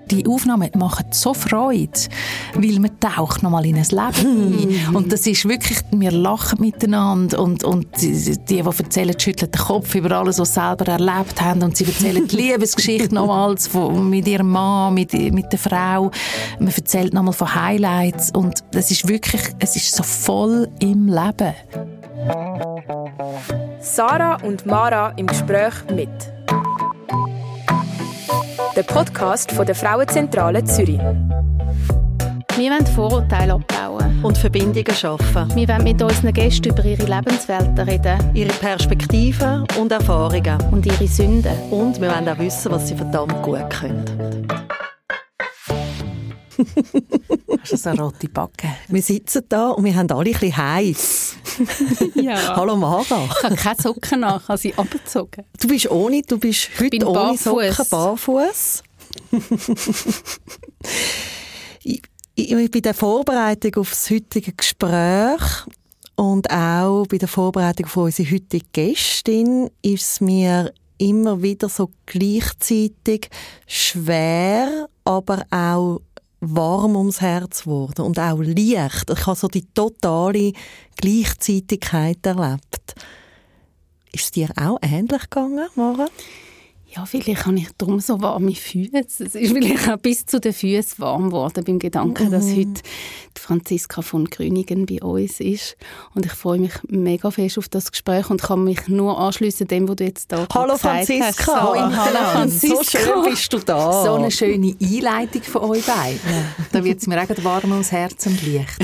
die Aufnahmen machen so Freude, weil man taucht nochmal in ein Leben ein. Und das ist wirklich, wir lachen miteinander und die erzählen, schütteln den Kopf über alles, was sie selber erlebt haben und sie erzählen die Liebesgeschichte nochmals mit ihrem Mann, mit der Frau. Man erzählt nochmal von Highlights und es ist wirklich, es ist so voll im Leben. Sarah und Mara im Gespräch mit. Der Podcast von der Frauenzentrale Zürich. Wir wollen Vorurteile abbauen und Verbindungen schaffen. Wir wollen mit unseren Gästen über ihre Lebenswelten reden, ihre Perspektiven und Erfahrungen und ihre Sünden. Und wir wollen auch wissen, was sie verdammt gut können. Hast du so eine rote Backe? Wir sitzen da und wir haben alle ein bisschen heiß. Ja. Hallo Mara. Ich habe keine Socken an, ich habe sie abgezogen. Du bist heute ohne Socken, barfuß. Ich bei der Vorbereitung auf das heutige Gespräch und auch bei der Vorbereitung von unserer heutigen Gästin ist es mir immer wieder so gleichzeitig schwer, aber auch warm ums Herz geworden und auch leicht. Ich habe so die totale Gleichzeitigkeit erlebt. Ist es dir auch ähnlich gegangen, Mara? Ja, vielleicht habe ich darum so warme Füße. Es ist vielleicht auch bis zu den Füßen warm geworden beim Gedanken, dass heute die Franziska von Grünigen bei uns ist. Und ich freue mich mega fest auf das Gespräch und kann mich nur anschliessen dem, was du jetzt da Hallo gesagt Franziska. hast. Hallo Franziska. So schön bist du da. So eine schöne Einleitung von euch beiden. Da wird es mir auch warm ums Herz und leicht.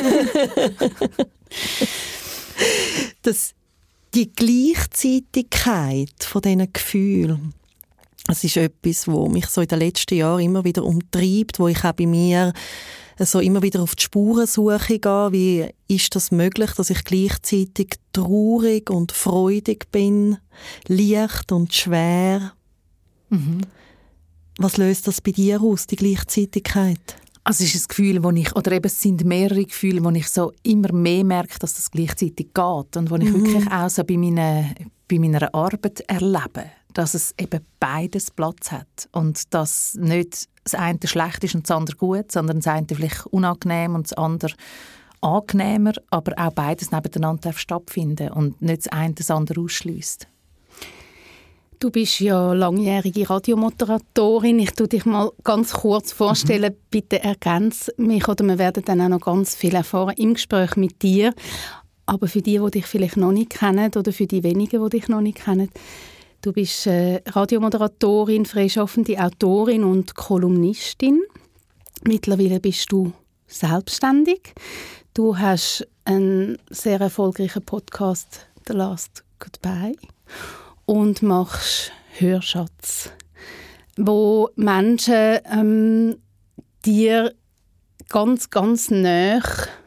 Die Gleichzeitigkeit von diesen Gefühlen, das ist etwas, was mich so in den letzten Jahren immer wieder umtreibt, wo ich auch bei mir so immer wieder auf die Spurensuche gehe. Wie ist das möglich, dass ich gleichzeitig traurig und freudig bin, leicht und schwer? Mhm. Was löst das bei dir aus, die Gleichzeitigkeit? Also es ist ein Gefühl, es sind mehrere Gefühle, wo ich so immer mehr merke, dass das gleichzeitig geht und wo ich wirklich auch so bei meiner Arbeit erlebe, dass es eben beides Platz hat und dass nicht das eine schlecht ist und das andere gut, sondern das eine vielleicht unangenehm und das andere angenehmer, aber auch beides nebeneinander stattfinden und nicht das eine das andere ausschliesst. Du bist ja langjährige Radiomoderatorin. Ich tue dich mal ganz kurz vorstellen. Bitte ergänze mich oder wir werden dann auch noch ganz viel erfahren im Gespräch mit dir. Aber für die dich vielleicht noch nicht kennen oder für die wenigen, die dich noch nicht kennen, du bist Radiomoderatorin, freischaffende Autorin und Kolumnistin. Mittlerweile bist du selbstständig. Du hast einen sehr erfolgreichen Podcast «The Last Goodbye» und machst Hörschatz, wo Menschen dir ganz, ganz nahe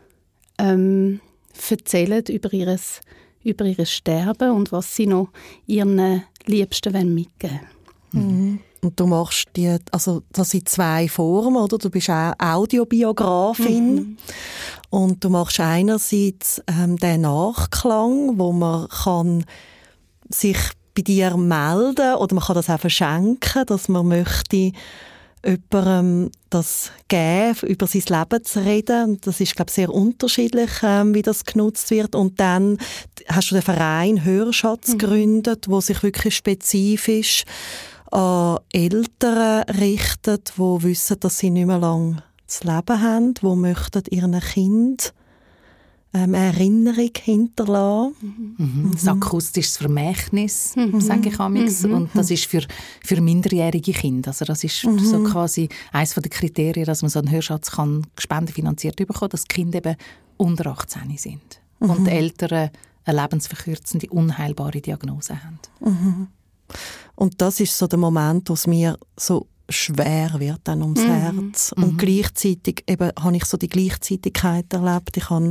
erzählen über ihr Sterben und was sie noch ihren Liebsten mitgeben wollen. Und du machst das sind 2 Formen, oder? Du bist auch Audiobiografin und du machst einerseits den Nachklang, wo man kann sich bei dir melden oder man kann das auch verschenken, dass man möchte jemandem das geben, über sein Leben zu reden. Und das ist, glaube ich, sehr unterschiedlich, wie das genutzt wird. Und dann hast du den Verein Hörschatz gegründet, wo sich wirklich spezifisch an Eltern richtet, die wissen, dass sie nicht mehr lange zu leben haben, die möchten ihren Kind eine Erinnerung hinterlassen. Das akustisches Vermächtnis, sage ich amigs. Und das ist für minderjährige Kinder. Also das ist so quasi eines der Kriterien, dass man so einen Hörschatz kann spendenfinanziert bekommen, dass die Kinder eben unter 18 sind. Und die Eltern eine lebensverkürzende, unheilbare Diagnose haben. Und das ist so der Moment, wo es mir so schwer wird dann ums Herz. Und gleichzeitig eben, habe ich so die Gleichzeitigkeit erlebt. Ich habe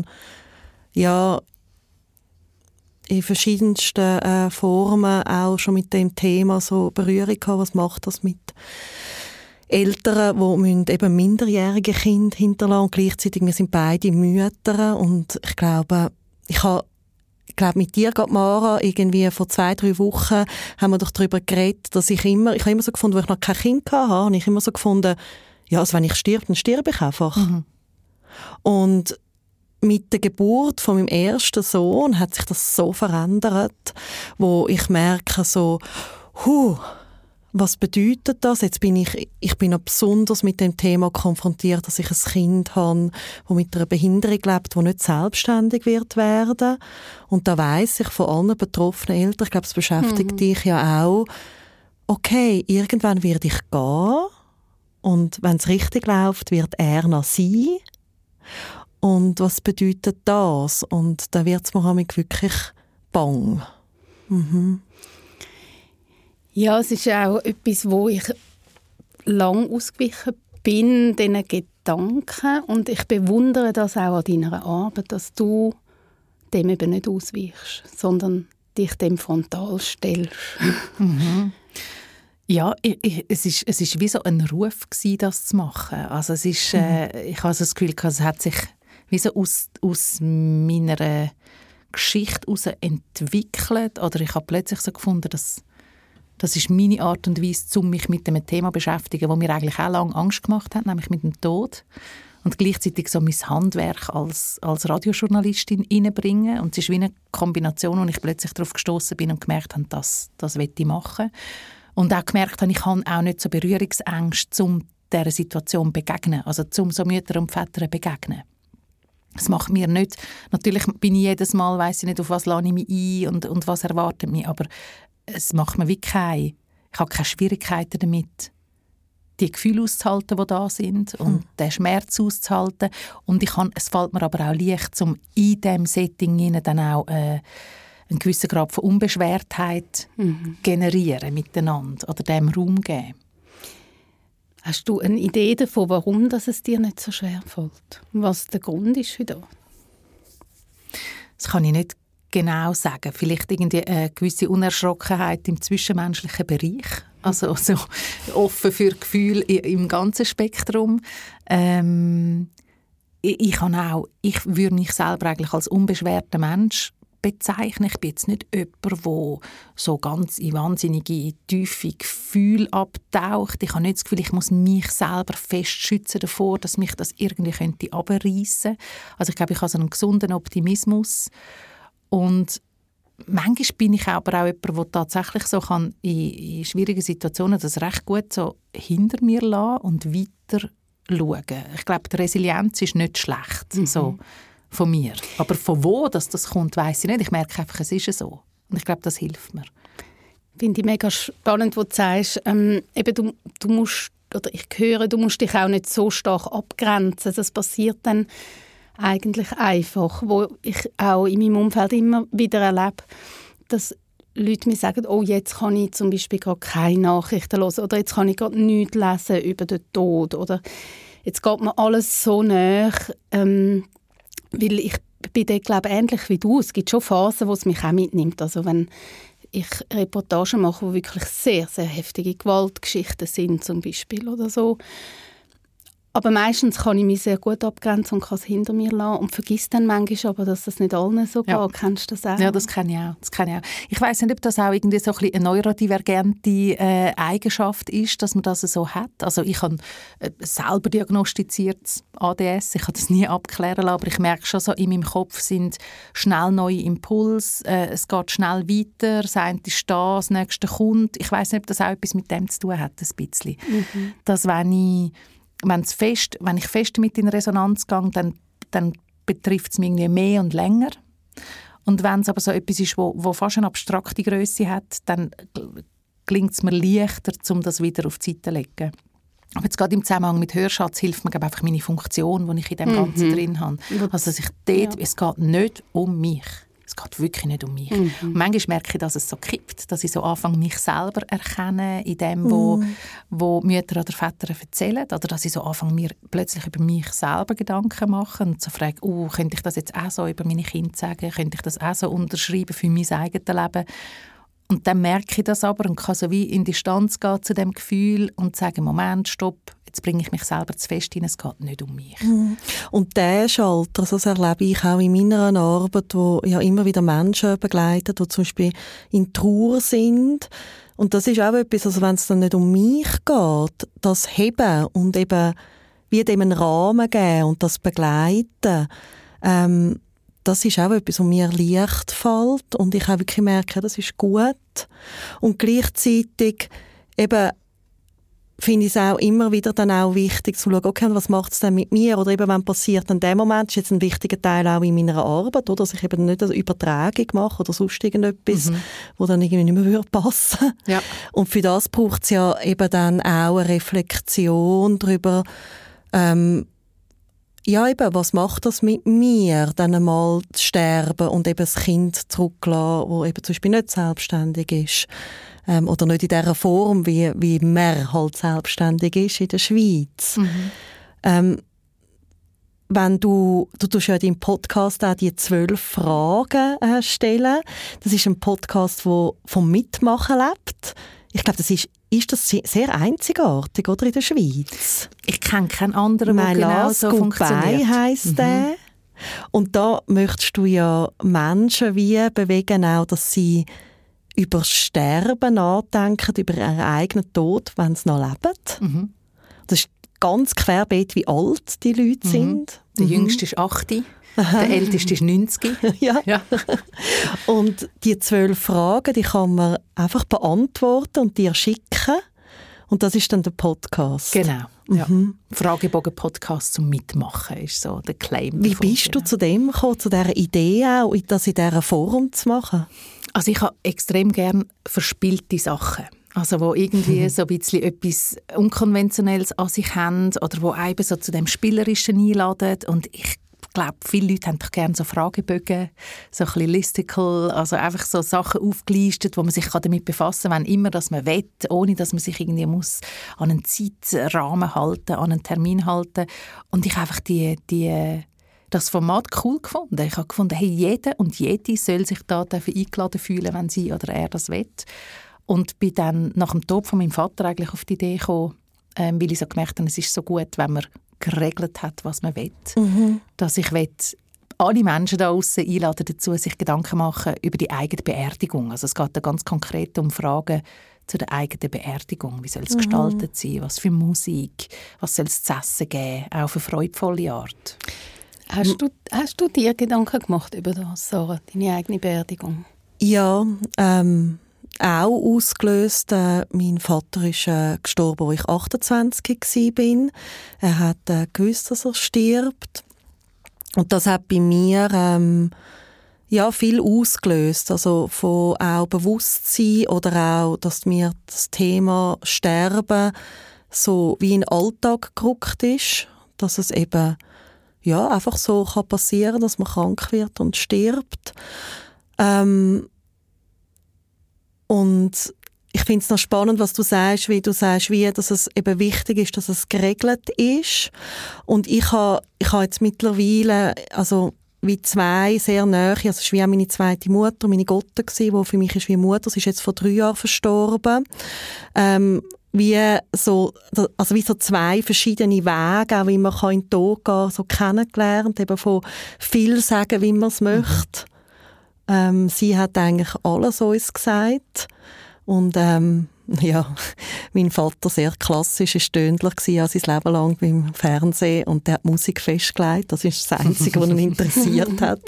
in verschiedensten Formen auch schon mit dem Thema so Berührung gehabt. Was macht das mit Eltern, die eben minderjährige Kinder hinterlassen und gleichzeitig wir sind beide Mütter und ich glaube, ich habe ich glaube, mit dir, Mara, irgendwie vor 2-3 Wochen haben wir doch darüber geredet, dass ich habe immer so gefunden, als ich noch kein Kind hatte, habe ich immer so gefunden, ja, also wenn ich sterbe, dann sterbe ich einfach. Mhm. Und mit der Geburt von meinem ersten Sohn hat sich das so verändert, wo ich merke so, was bedeutet das? Jetzt bin ich bin noch besonders mit dem Thema konfrontiert, dass ich ein Kind habe, das mit einer Behinderung lebt, das nicht selbstständig wird werden. Und da weiss ich von allen betroffenen Eltern, ich glaube, es beschäftigt dich ja auch, okay, irgendwann werde ich gehen und wenn es richtig läuft, wird er noch sein. Und was bedeutet das? Und da wird es mir wirklich bang. Mhm. Ja, es ist auch etwas, wo ich lang ausgewichen bin, diesen Gedanken. Und ich bewundere das auch an deiner Arbeit, dass du dem eben nicht ausweichst, sondern dich dem frontal stellst. Mhm. Ja, es ist wie so ein Ruf gewesen, das zu machen. Also es ist, ich habe das Gefühl, es hat sich wie so aus meiner Geschichte heraus entwickelt. Oder ich habe plötzlich so gefunden, dass das ist meine Art und Weise, um mich mit dem Thema zu beschäftigen, das mir eigentlich auch lange Angst gemacht hat, nämlich mit dem Tod. Und gleichzeitig so mein Handwerk als Radiojournalistin reinbringen. Und es ist wie eine Kombination, wo ich plötzlich darauf gestoßen bin und gemerkt habe, das will ich machen. Und auch gemerkt habe, ich habe auch nicht so Berührungsängste, um dieser Situation zu begegnen. Also um so Mütter und Väter begegnen. Das macht mir nicht, natürlich bin ich jedes Mal, weiss ich nicht, auf was lade ich mich ein und was erwartet mich, aber es macht mir wirklich ich habe keine Schwierigkeiten damit, die Gefühle auszuhalten, die da sind und den Schmerz auszuhalten. Und es fällt mir aber auch leicht, um in diesem Setting dann auch einen gewissen Grad von Unbeschwertheit generieren miteinander oder dem Raum geben. Hast du eine Idee davon, warum es dir nicht so schwer fällt? Was der Grund ist für das? Das kann ich nicht genau sagen. Vielleicht irgendwie eine gewisse Unerschrockenheit im zwischenmenschlichen Bereich. Also so offen für Gefühle im ganzen Spektrum. Ich würde mich selber eigentlich als unbeschwerter Mensch bezeichnen. Ich bin jetzt nicht jemand, der so ganz in wahnsinnige, tiefe Gefühle abtaucht. Ich habe nicht das Gefühl, ich muss mich selber festschützen davor, dass mich das irgendwie runterreissen könnte. Also ich glaube, ich habe so einen gesunden Optimismus. Und manchmal bin ich aber auch jemand, der tatsächlich so kann in schwierigen Situationen das recht gut so hinter mir lassen und weiter schauen. Ich glaube, die Resilienz ist nicht schlecht, so von mir. Aber von wo das kommt, weiss ich nicht. Ich merke einfach, es ist so. Und ich glaube, das hilft mir. Finde ich mega spannend, wo du sagst, eben du musst, oder ich höre, du musst dich auch nicht so stark abgrenzen. Das passiert dann eigentlich einfach, wo ich auch in meinem Umfeld immer wieder erlebe, dass Leute mir sagen, oh, jetzt kann ich zum Beispiel gerade keine Nachrichten hören oder jetzt kann ich gerade nichts lesen über den Tod oder jetzt geht mir alles so nahe, weil ich bin dort, glaube ich, ähnlich wie du. Es gibt schon Phasen, wo es mich auch mitnimmt. Also wenn ich Reportagen mache, wo wirklich sehr, sehr heftige Gewaltgeschichten sind zum Beispiel oder so. Aber meistens kann ich mich sehr gut abgrenzen und kann es hinter mir lassen und vergiss dann manchmal aber, dass das nicht allen so geht. Kennst du das auch? Ja, das kenne ich auch. Ich weiss nicht, ob das auch irgendwie so ein bisschen eine neurodivergente Eigenschaft ist, dass man das so hat. Also ich habe selber diagnostiziertes ADS, ich habe das nie abklären lassen, aber ich merke schon so, in meinem Kopf sind schnell neue Impulse, es geht schnell weiter, das eine ist da, das nächste kommt. Ich weiss nicht, ob das auch etwas mit dem zu tun hat, ein bisschen. Dass wenn ich fest mit in Resonanz gehe, dann betrifft es mich irgendwie mehr und länger. Und wenn es aber so etwas ist, wo fast eine abstrakte Grösse hat, dann gelingt es mir leichter, um das wieder auf die Seite zu legen. Aber jetzt gerade im Zusammenhang mit Hörschatz hilft mir einfach meine Funktion, die ich in dem Ganzen drin habe. Also dass ich dort, es geht nicht um mich. Es geht wirklich nicht um mich. Und manchmal merke ich, dass es so kippt, dass ich so anfange, mich selber erkennen in dem, wo Mütter oder Väter erzählen. Oder dass ich so anfange, mir plötzlich über mich selber Gedanken machen und so frage, könnte ich das jetzt auch so über meine Kinder sagen? Könnte ich das auch so unterschreiben für mein eigenes Leben? Und dann merke ich das aber und kann so wie in Distanz gehen zu dem Gefühl und sagen, Moment, stopp, jetzt bringe ich mich selber zu fest hin, es geht nicht um mich. Und der Schalter, also das erlebe ich auch in meiner Arbeit, wo ja immer wieder Menschen begleitet, die zum Beispiel in Trauer sind. Und das ist auch etwas, also wenn es dann nicht um mich geht, das Heben und eben wie dem einen Rahmen geben und das Begleiten, das ist auch etwas, was mir leicht fällt und ich auch wirklich merke, das ist gut. Und gleichzeitig eben finde ich es auch immer wieder dann auch wichtig zu schauen, okay, was macht es denn mit mir? Oder eben, wenn passiert in dem Moment, ist jetzt ein wichtiger Teil auch in meiner Arbeit, oder? Dass ich eben nicht eine Übertragung mache oder sonst irgendetwas, wo dann irgendwie nicht mehr passen würde. Ja. Und für das braucht es ja eben dann auch eine Reflexion darüber, ja, eben, was macht das mit mir, dann einmal zu sterben und eben das Kind zurückzulassen, das eben zum Beispiel nicht selbstständig ist. Oder nicht in dieser Form, wie man halt selbstständig ist in der Schweiz. Wenn du tust ja in deinem Podcast auch die 12 Fragen stellen. Das ist ein Podcast, der vom Mitmachen lebt. Ich glaube, das ist das sehr einzigartig, oder, in der Schweiz? Ich kenne keinen anderen, der genau so funktioniert. Heisst der. Und da möchtest du ja Menschen wie bewegen, auch, dass sie über Sterben nachdenken, über ihren eigenen Tod, wenn sie noch leben. Das ist ganz querbeet, wie alt die Leute sind. Der Jüngste ist 8, der Älteste ist 90. Ja. Und die 12 Fragen, die kann man einfach beantworten und dir schicken. Und das ist dann der Podcast. Genau. Ja. Fragebogen-Podcast zum Mitmachen ist so der Claim. Wie bist du zu dem gekommen, zu dieser Idee auch, das in dieser Form zu machen? Also ich habe extrem gerne verspielte Sachen. Also wo irgendwie so ein bisschen etwas Unkonventionelles an sich haben oder wo eben so zu dem Spielerischen einladen. Und ich glaube, viele Leute haben doch gerne so Fragebögen, so ein bisschen listical, also einfach so Sachen aufgelistet, wo man sich damit befassen kann, wenn immer dass man will, ohne dass man sich irgendwie muss an einen Zeitrahmen halten, an einen Termin halten. Und ich habe einfach das Format cool gefunden. Ich habe gefunden, hey, jeder und jede soll sich da eingeladen fühlen, wenn sie oder er das will. Und bin dann nach dem Tod von meinem Vater eigentlich auf die Idee gekommen, weil ich so gemerkt habe, es ist so gut, wenn man geregelt hat, was man will. Dass ich alle Menschen da draussen einladen dazu, sich Gedanken machen über die eigene Beerdigung. Also es geht da ganz konkret um Fragen zu der eigenen Beerdigung. Wie soll es gestaltet sein? Was für Musik? Was soll es zu essen geben? Auch auf eine freudvolle Art. Hast du dir Gedanken gemacht über das, Sarah, deine eigene Beerdigung? Ja, auch ausgelöst. Mein Vater ist gestorben, als ich 28 war. Er hat gewusst, dass er stirbt. Und das hat bei mir viel ausgelöst. Also von auch Bewusstsein oder auch, dass mir das Thema Sterben so wie in den Alltag gerückt ist. Dass es eben einfach so kann passieren, dass man krank wird und stirbt. Und ich finde es noch spannend, was du sagst, dass es eben wichtig ist, dass es geregelt ist. Und ich habe jetzt mittlerweile, also wie zwei sehr nahe, also es ist wie auch meine zweite Mutter, meine Gotte gewesen, die für mich ist wie Mutter, sie ist jetzt vor 3 Jahren verstorben. Wie so zwei verschiedene Wege, auch wie man in den Tod gehen kann, so kennengelernt, eben von viel sagen, wie man es möchte. Sie hat eigentlich alles uns gesagt. Und mein Vater sehr klassisch, ist Stündler gewesen, sein Leben lang beim Fernsehen, und der hat Musik festgelegt. Das ist das Einzige, was ihn interessiert hat.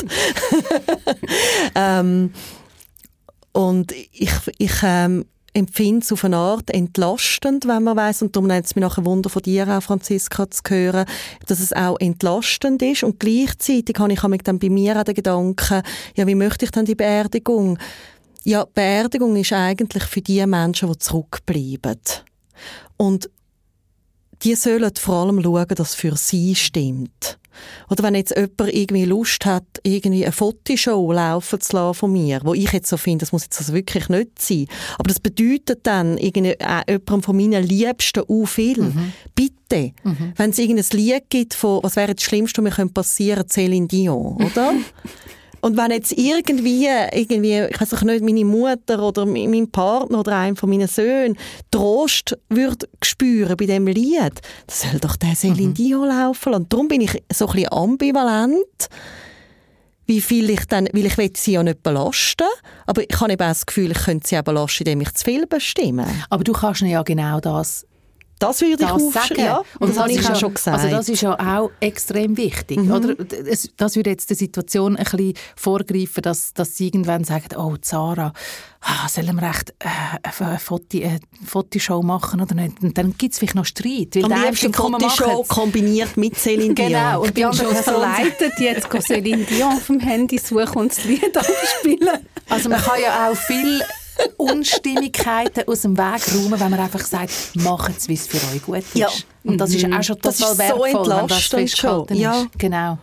Und ich empfinde es auf eine Art entlastend, wenn man weiss, und darum nimmt es mich nachher Wunder von dir auch, Franziska, zu hören, dass es auch entlastend ist. Und gleichzeitig habe ich dann bei mir auch den Gedanken, wie möchte ich dann die Beerdigung? Ja, Beerdigung ist eigentlich für die Menschen, die zurückbleiben. Und die sollen vor allem schauen, dass es für sie stimmt. Oder wenn jetzt jemand irgendwie Lust hat, irgendwie eine Fotoshow laufen zu lassen von mir, wo ich jetzt so finde, das muss jetzt also wirklich nicht sein. Aber das bedeutet dann jemandem von meinen Liebsten auch viel. Bitte. Wenn es irgendein Lied gibt von, was wäre das Schlimmste, was mir passieren könnte, Céline Dion, oder? Und wenn jetzt irgendwie, ich weiß auch nicht, meine Mutter oder mein Partner oder einer von meinen Söhnen Trost würde spüren bei diesem Lied, dann soll doch der Céline Dion laufen. Und darum bin ich so ein bisschen ambivalent, wie viel weil ich will sie ja nicht belasten, aber ich habe eben auch das Gefühl, ich könnte sie auch belasten, indem ich zu viel bestimme. Aber du kannst ja genau das würde ich sagen. Ja, und das habe ich auch schon gesagt. Also das ist ja auch extrem wichtig. Oder? Das würde jetzt der Situation ein bisschen vorgreifen, dass sie irgendwann sagen, oh Zara, sollen wir echt eine Fotoshow machen oder nicht? Und dann gibt es vielleicht noch Streit. Weil am liebsten Fotoshow kombiniert mit Céline Dion. Genau. Und die anderen verleitet jetzt Céline Dion auf dem Handy suchen und das Lied abspielen. Also man kann ja auch viel Unstimmigkeiten aus dem Weg räumen, wenn man einfach sagt, macht es, wie es für euch gut ist. Ja. Und das ist auch schon total wertvoll, so wenn das festgehalten ist. Ja. Genau.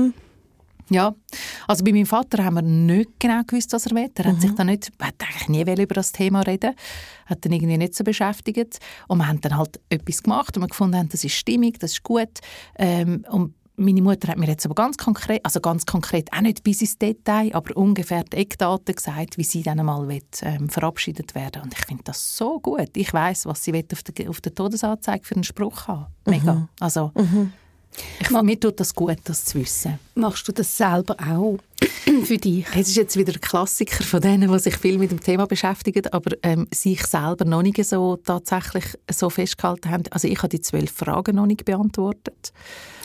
Ja, also bei meinem Vater haben wir nicht genau gewusst, was er will. Er hat sich dann hat eigentlich nie über das Thema reden, hat dann irgendwie nicht so beschäftigt. Und wir haben dann halt etwas gemacht und wir gefunden haben, das ist stimmig, das ist gut. Und meine Mutter hat mir jetzt aber ganz konkret auch nicht bis ins Detail, aber ungefähr die Eckdaten gesagt, wie sie dann einmal verabschiedet werden. Und ich finde das so gut. Ich weiss, was sie auf der Todesanzeige für einen Spruch haben. Mega. Also, mir tut das gut, das zu wissen. Machst du das selber auch für dich? Es ist jetzt wieder ein Klassiker von denen, die sich viel mit dem Thema beschäftigen, aber sich selber noch nicht so tatsächlich so festgehalten haben. Also ich habe die 12 Fragen noch nicht beantwortet.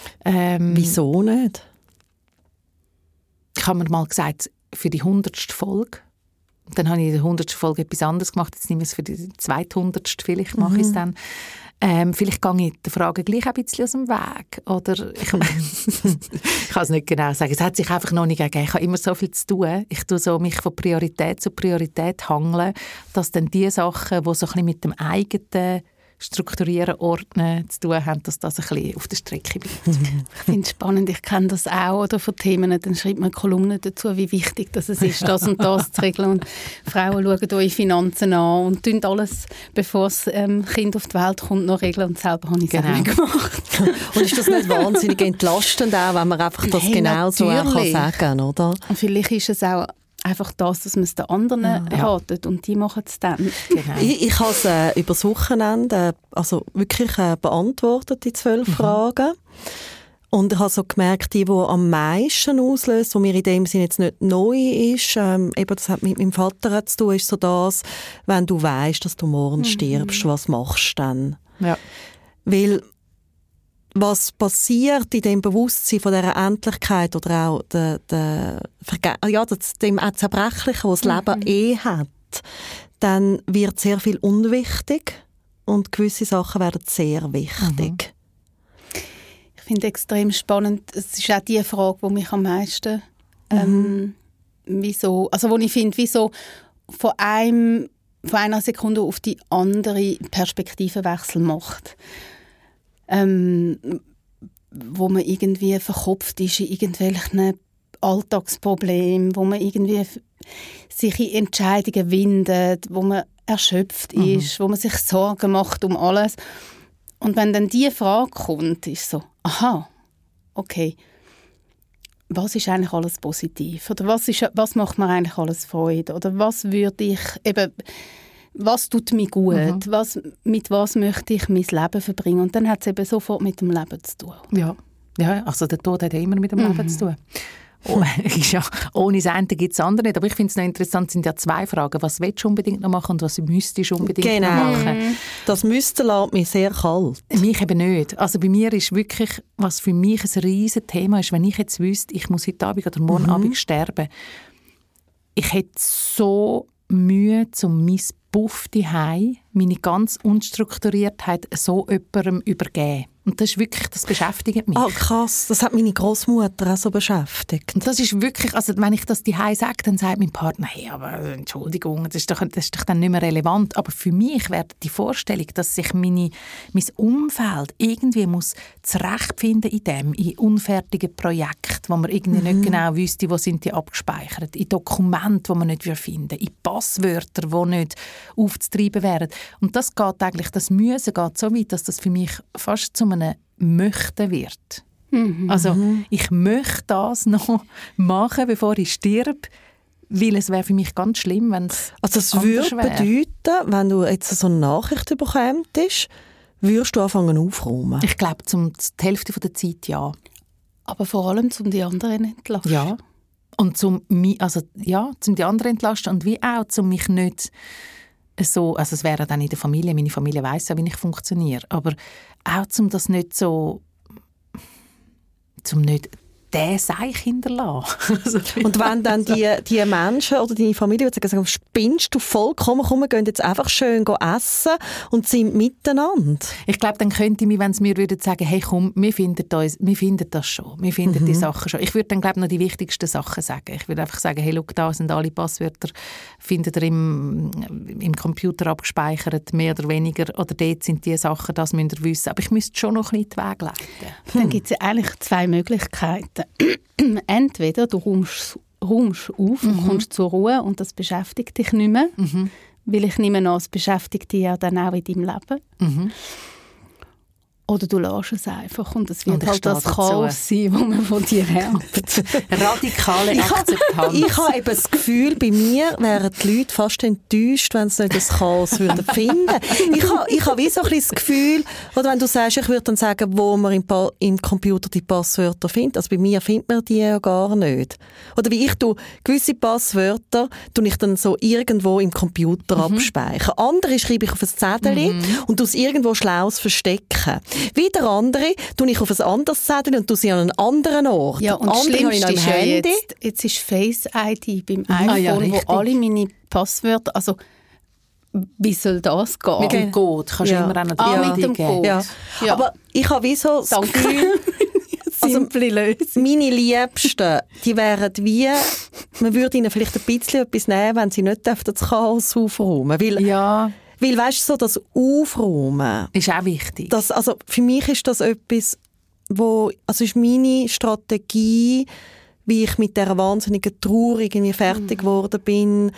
Wieso nicht? Ich habe mir mal gesagt, für die 100. Folge. Dann habe ich in der 100. Folge etwas anderes gemacht. Jetzt nehme ich es für die 200. Vielleicht mache ich es dann. Vielleicht gehe ich die Frage gleich ein bisschen aus dem Weg. Oder ich kann es nicht genau sagen. Es hat sich einfach noch nicht gegeben. Ich habe immer so viel zu tun. Ich tue so mich von Priorität zu Priorität hangeln, dass dann die Sachen, die so ein bisschen mit dem eigenen Strukturieren, Ordnen zu tun haben, dass das ein bisschen auf der Strecke bleibt. Ich finde es spannend, ich kenne das auch, oder von Themen, dann schreibt man Kolumnen dazu, wie wichtig das ist, das und das zu regeln. Und Frauen schauen eure Finanzen an und tun alles, bevor das Kind auf die Welt kommt, noch regeln. Und selber habe ich es auch nicht gemacht. Und ist das nicht wahnsinnig entlastend auch, wenn man einfach das genau so sagen kann, oder? Und vielleicht ist es auch einfach das, dass man es den anderen ratet und die machen es dann. Genau. Ich habe es über das Wochenende wirklich beantwortet, die 12 Fragen. Und ich habe so gemerkt, die am meisten auslöst, was mir in dem Sinne jetzt nicht neu ist, eben das hat mit meinem Vater zu tun, ist so das, wenn du weißt, dass du morgen stirbst, was machst du dann? Ja. Weil was passiert in dem Bewusstsein von dieser Endlichkeit oder auch dem Zerbrechlichen, was das Leben hat, dann wird sehr viel unwichtig und gewisse Sachen werden sehr wichtig. Ich finde es extrem spannend. Es ist auch die Frage, die mich am meisten wo ich finde, wieso von einer Sekunde auf die andere Perspektivenwechsel macht. Wo man irgendwie verkopft ist in irgendwelchen Alltagsproblemen, wo man irgendwie sich in Entscheidungen windet, wo man erschöpft ist, wo man sich Sorgen macht um alles. Und wenn dann diese Frage kommt, ist so, aha, okay, was ist eigentlich alles positiv? Oder was macht mir eigentlich alles Freude? Oder was würde ich eben... Was tut mir gut? Mit was möchte ich mein Leben verbringen? Und dann hat es eben sofort mit dem Leben zu tun. Ja, also der Tod hat ja immer mit dem Leben zu tun. Ohne das eine gibt es das andere nicht. Aber ich finde es noch interessant, sind ja 2 Fragen. Was willst du unbedingt noch machen und was müsstest du unbedingt noch machen? Das müsste lässt mich sehr kalt. Mich eben nicht. Also bei mir ist wirklich, was für mich ein riesen Thema ist, wenn ich jetzt wüsste, ich muss heute Abend oder morgen Abend sterben. Ich hätte so Mühe, um mein Buff daheim, meine ganze Unstrukturiertheit so jemandem übergeben. Und das ist wirklich, das beschäftigt mich. Ah, krass, das hat meine Großmutter auch so beschäftigt. Und das ist wirklich, also wenn ich das daheim sage, dann sagt mein Partner, hey, aber Entschuldigung, das ist doch dann nicht mehr relevant. Aber für mich wäre die Vorstellung, dass sich mein Umfeld irgendwie muss zurechtfinden in unfertigen Projekten, wo man irgendwie nicht genau wüsste, wo sind die abgespeichert, in Dokumenten, die man nicht finden, in Passwörter, die nicht aufzutreiben wären. Und das Müssen geht so weit, dass das für mich fast zu einem Möchten wird. Also ich möchte das noch machen, bevor ich sterbe, weil es wäre für mich ganz schlimm, wenn es also das würde bedeuten, wenn du jetzt so eine Nachricht bekommst, würdest du anfangen aufräumen? Ich glaube, die Hälfte der Zeit ja. Aber vor allem, um die anderen zu entlasten. Ja. Und zum die anderen entlasten und wie auch, um mich nicht so, also es wäre dann in der Familie, meine Familie weiss ja, wie ich funktioniere, aber auch zum das nicht so, zum nicht den Seich hinterlassen. Und wenn dann die Menschen oder deine Familie sagen, spinnst du vollkommen, komm, wir gehen jetzt einfach schön essen und sind miteinander. Ich glaube, dann könnte ich mich, wenn sie mir würden sagen, hey komm, wir finden das schon, wir finden die Sachen schon. Ich würde dann, glaube ich, noch die wichtigsten Sachen sagen. Ich würde einfach sagen, hey, schau, da sind alle Passwörter, findet ihr im Computer abgespeichert, mehr oder weniger, oder dort sind die Sachen, das müsst ihr wissen. Aber ich müsste schon noch ein bisschen die Wege leiten. Dann gibt es ja eigentlich zwei Möglichkeiten. Entweder du räumst auf und kommst zur Ruhe und das beschäftigt dich nicht mehr, weil ich nehme an, es beschäftigt dich ja dann auch in deinem Leben. Oder du lässt es einfach und es wird halt das Chaos sein, das man von dir erbt. Radikale Akzeptanz. Ich habe eben das Gefühl, bei mir wären die Leute fast enttäuscht, wenn sie nicht das Chaos würden finden. Ich habe wie so ein bisschen das Gefühl, oder wenn du sagst, ich würde dann sagen, wo man im Computer die Passwörter findet. Also bei mir findet man die ja gar nicht. Oder wie ich gewisse Passwörter ich dann so irgendwo im Computer abspeichern. Andere schreibe ich auf ein Zettel und es irgendwo Schlaues verstecken. Wieder andere tue ich auf ein anderes Zettel und tue sie an einen anderen Ort. Ja, und das Schlimmste ist ja jetzt ist Face ID beim iPhone, wo alle meine Passwörter, also wie soll das gehen? Mit dem Code kannst du immer auch noch mit dem Code. Ja. Ja. Aber ich habe wie so das Gefühl, simple Lösung. Meine Liebsten, die wären wie, man würde ihnen vielleicht ein bisschen etwas nehmen, wenn sie nicht das Chaos aufräumen dürfen. Weil, weißt du, so das Aufräumen ist auch wichtig. Also für mich ist das etwas, ist meine Strategie, wie ich mit dieser wahnsinnigen Trauer irgendwie fertig geworden bin.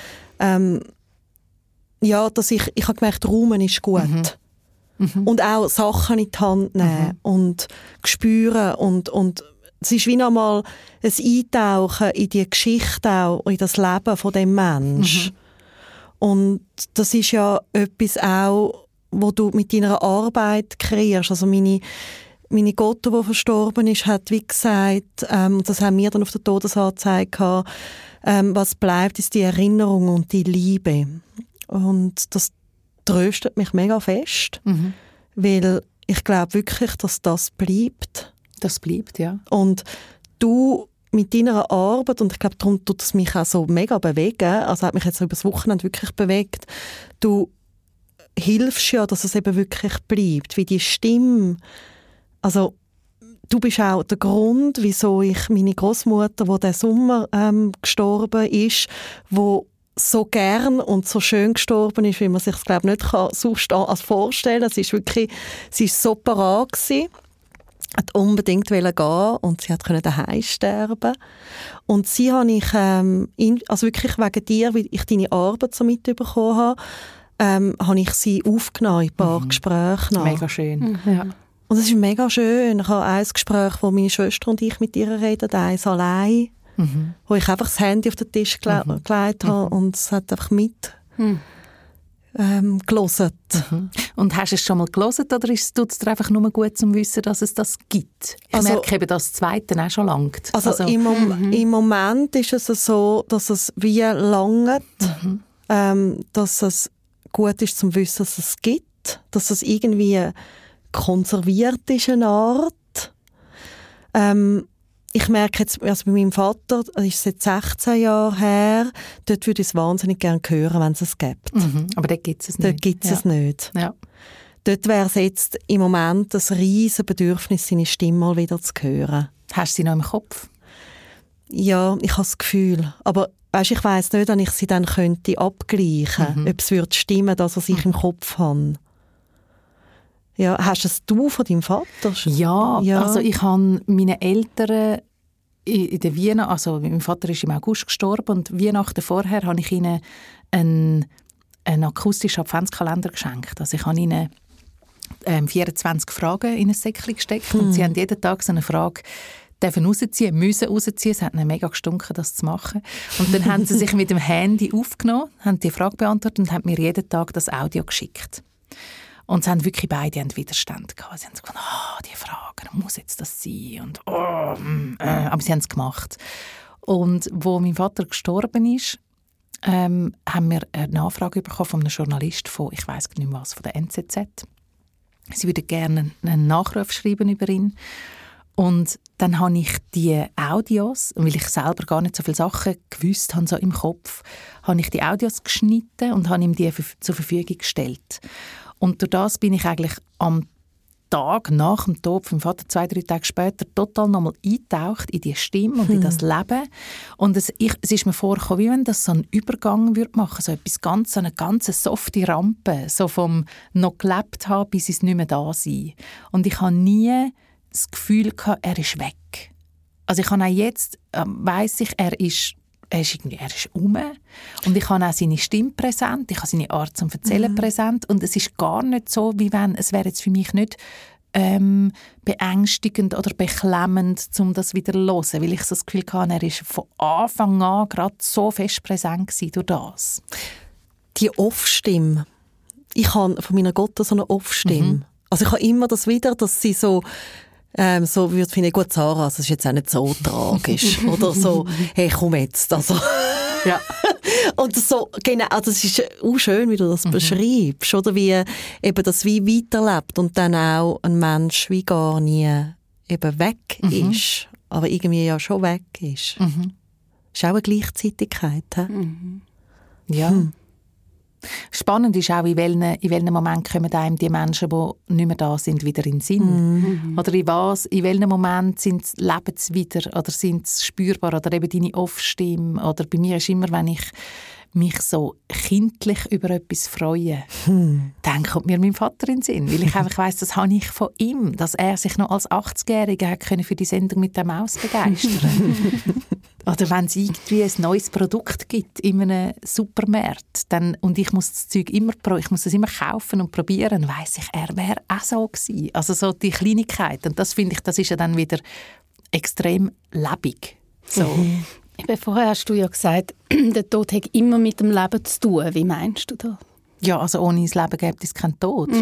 Dass ich habe gemerkt, Räumen ist gut. Und auch Sachen in die Hand nehmen und spüren und es ist wie nochmal ein Eintauchen in die Geschichte auch, in das Leben von dem Menschen. Und das ist ja etwas auch, was du mit deiner Arbeit kreierst. Also meine Gotte, die verstorben ist, hat wie gesagt, das haben wir dann auf der Todesanzeige gehabt, was bleibt, ist die Erinnerung und die Liebe. Und das tröstet mich mega fest, weil ich glaube wirklich, dass das bleibt. Das bleibt, ja. Und du mit deiner Arbeit, und ich glaube, darum tut es mich auch so mega bewegen, also hat mich jetzt über das Wochenende wirklich bewegt, du hilfst ja, dass es eben wirklich bleibt, wie die Stimme. Also du bist auch der Grund, wieso ich meine Großmutter, die diesen Sommer gestorben ist, wo so gern und so schön gestorben ist, wie man sich das, glaube ich, nicht sonst vorstellen kann. Sie ist so parat gewesen. Hat unbedingt gehen und sie konnte daheim sterben. Und sie habe ich, also wirklich wegen dir, weil ich deine Arbeit so mitbekommen habe, habe ich sie aufgenommen in ein paar Gespräche. Mega schön. Ja. Und es ist mega schön. Ich habe ein Gespräch, wo meine Schwester und ich mit ihr reden, eins allein, wo ich einfach das Handy auf den Tisch gelegt habe und es hat einfach mit gelesen. Und hast du es schon mal gelesen oder tut es dir einfach nur gut zum Wissen, dass es das gibt? Ich merke eben, dass das Zweite auch schon langt. Also im Moment ist es so, dass es wie langt, dass es gut ist zum Wissen, dass es gibt, dass es irgendwie konserviert ist, eine Art. Ich merke jetzt, also bei meinem Vater, das ist seit 16 Jahren her, dort würde ich es wahnsinnig gerne hören, wenn es es gibt. Aber dort gibt es es nicht. Dort gibt es es nicht. Ja. Dort wäre es jetzt im Moment ein riesen Bedürfnis, seine Stimme mal wieder zu hören. Hast du sie noch im Kopf? Ja, ich habe das Gefühl. Aber weißt, ich weiss nicht, ob ich sie dann könnte abgleichen, ob es würde stimmen, das, was ich im Kopf habe. Ja, hast du von deinem Vater? Ja, also ich habe meine Eltern in der Weihnacht, also mein Vater ist im August gestorben und Weihnachten vorher habe ich ihnen einen akustischen Adventskalender geschenkt. Also ich habe ihnen 24 Fragen in ein Säckchen gesteckt und sie haben jeden Tag so eine Frage müssen rausziehen. Es hat ihnen mega gestunken, das zu machen. Und dann haben sie sich mit dem Handy aufgenommen, haben die Frage beantwortet und haben mir jeden Tag das Audio geschickt. Und sie haben wirklich beide Widerstand gehabt. Sie haben gesagt, die Frage, muss jetzt das sein? Und, aber sie haben es gemacht. Und wo mein Vater gestorben ist, haben wir eine Nachfrage bekommen von einem Journalist von, ich weiss nicht mehr was, von der NZZ. Sie würden gerne einen Nachruf schreiben über ihn. Und dann habe ich die Audios, weil ich selber gar nicht so viele Sachen gewusst habe, so im Kopf, habe ich die Audios geschnitten und habe ihm die zur Verfügung gestellt. Und durch das bin ich eigentlich am Tag nach dem Tod vom Vater, 2-3 Tage später, total nochmal eingetaucht in die Stimme und in das Leben. Und es ist mir vorgekommen, wie wenn das so einen Übergang würde machen, so eine ganz softe Rampe, so vom noch gelebt haben, bis es nicht mehr da sein. Und ich habe nie das Gefühl gehabt, er ist weg. Also ich habe auch jetzt, weiss ich, er ist um. Und ich habe auch seine Stimme präsent, ich habe seine Art zum Erzählen präsent. Und es ist gar nicht so, wie wenn, es wäre jetzt für mich nicht beängstigend oder beklemmend, um das wieder zu hören, weil ich so das Gefühl hatte, er ist von Anfang an gerade so fest präsent gewesen durch das. Die Off-Stimme. Ich habe von meiner Gotte so eine Off-Stimme. Also ich habe immer das wieder, dass sie so würde finden, gut, Sarah, das ist jetzt auch nicht so tragisch. Oder so, hey, komm jetzt. Also. Ja. Und so, genau, also es ist auch schön, wie du das beschreibst. Oder wie eben das wie weiterlebt und dann auch ein Mensch wie gar nie eben weg ist, aber irgendwie ja schon weg ist. Ist auch eine Gleichzeitigkeit. Ja. Spannend ist auch, in welchen Momenten kommen einem die Menschen, die nicht mehr da sind, wieder in den Sinn. Oder in welchen Momenten leben sie wieder oder sind sie spürbar oder eben deine Off-Stimme. Oder bei mir ist immer, wenn ich mich so kindlich über etwas freue, dann kommt mir mein Vater in den Sinn. Weil ich einfach weiss, das habe ich von ihm, dass er sich noch als 80-Jähriger für die Sendung mit der Maus begeistern. Oder wenn es irgendwie ein neues Produkt gibt in einem Supermarkt und ich muss das Zeug immer kaufen und probieren, weiss ich, er wäre auch so gewesen. Also so die Kleinigkeit. Und das finde ich, das ist ja dann wieder extrem lebendig. So. Vorher hast du ja gesagt, der Tod hat immer mit dem Leben zu tun. Wie meinst du das? Ja, also ohne das Leben gäbe es keinen Tod.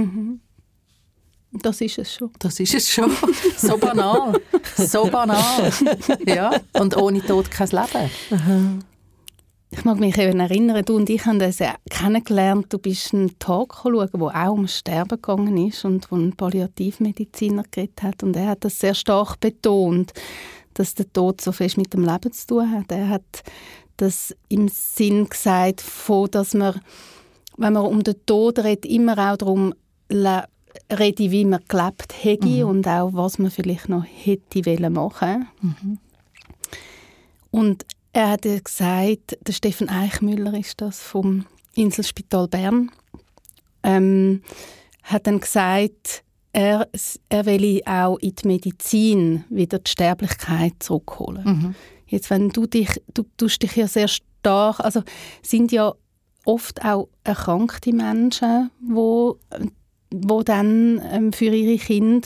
Das ist es schon. Das ist es schon. So banal. So banal. Ja. Und ohne Tod kein Leben. Ich mag mich eben erinnern, du und ich haben das kennengelernt. Du bist einen Talk schauen, der auch ums Sterben gegangen ist und wo ein Palliativmediziner geredet hat. Und er hat das sehr stark betont, dass der Tod so fest mit dem Leben zu tun hat. Er hat das im Sinn gesagt, dass man, wenn man um den Tod redet, immer auch darum rede, wie man gelebt hätte und auch, was man vielleicht noch hätte machen wollen. Und er hat gesagt, der Steffen Eichmüller ist das vom Inselspital Bern, hat dann gesagt, er will auch in die Medizin wieder die Sterblichkeit zurückholen. Jetzt, wenn du tust dich ja sehr stark, also sind ja oft auch erkrankte Menschen, wo dann für ihre Kinder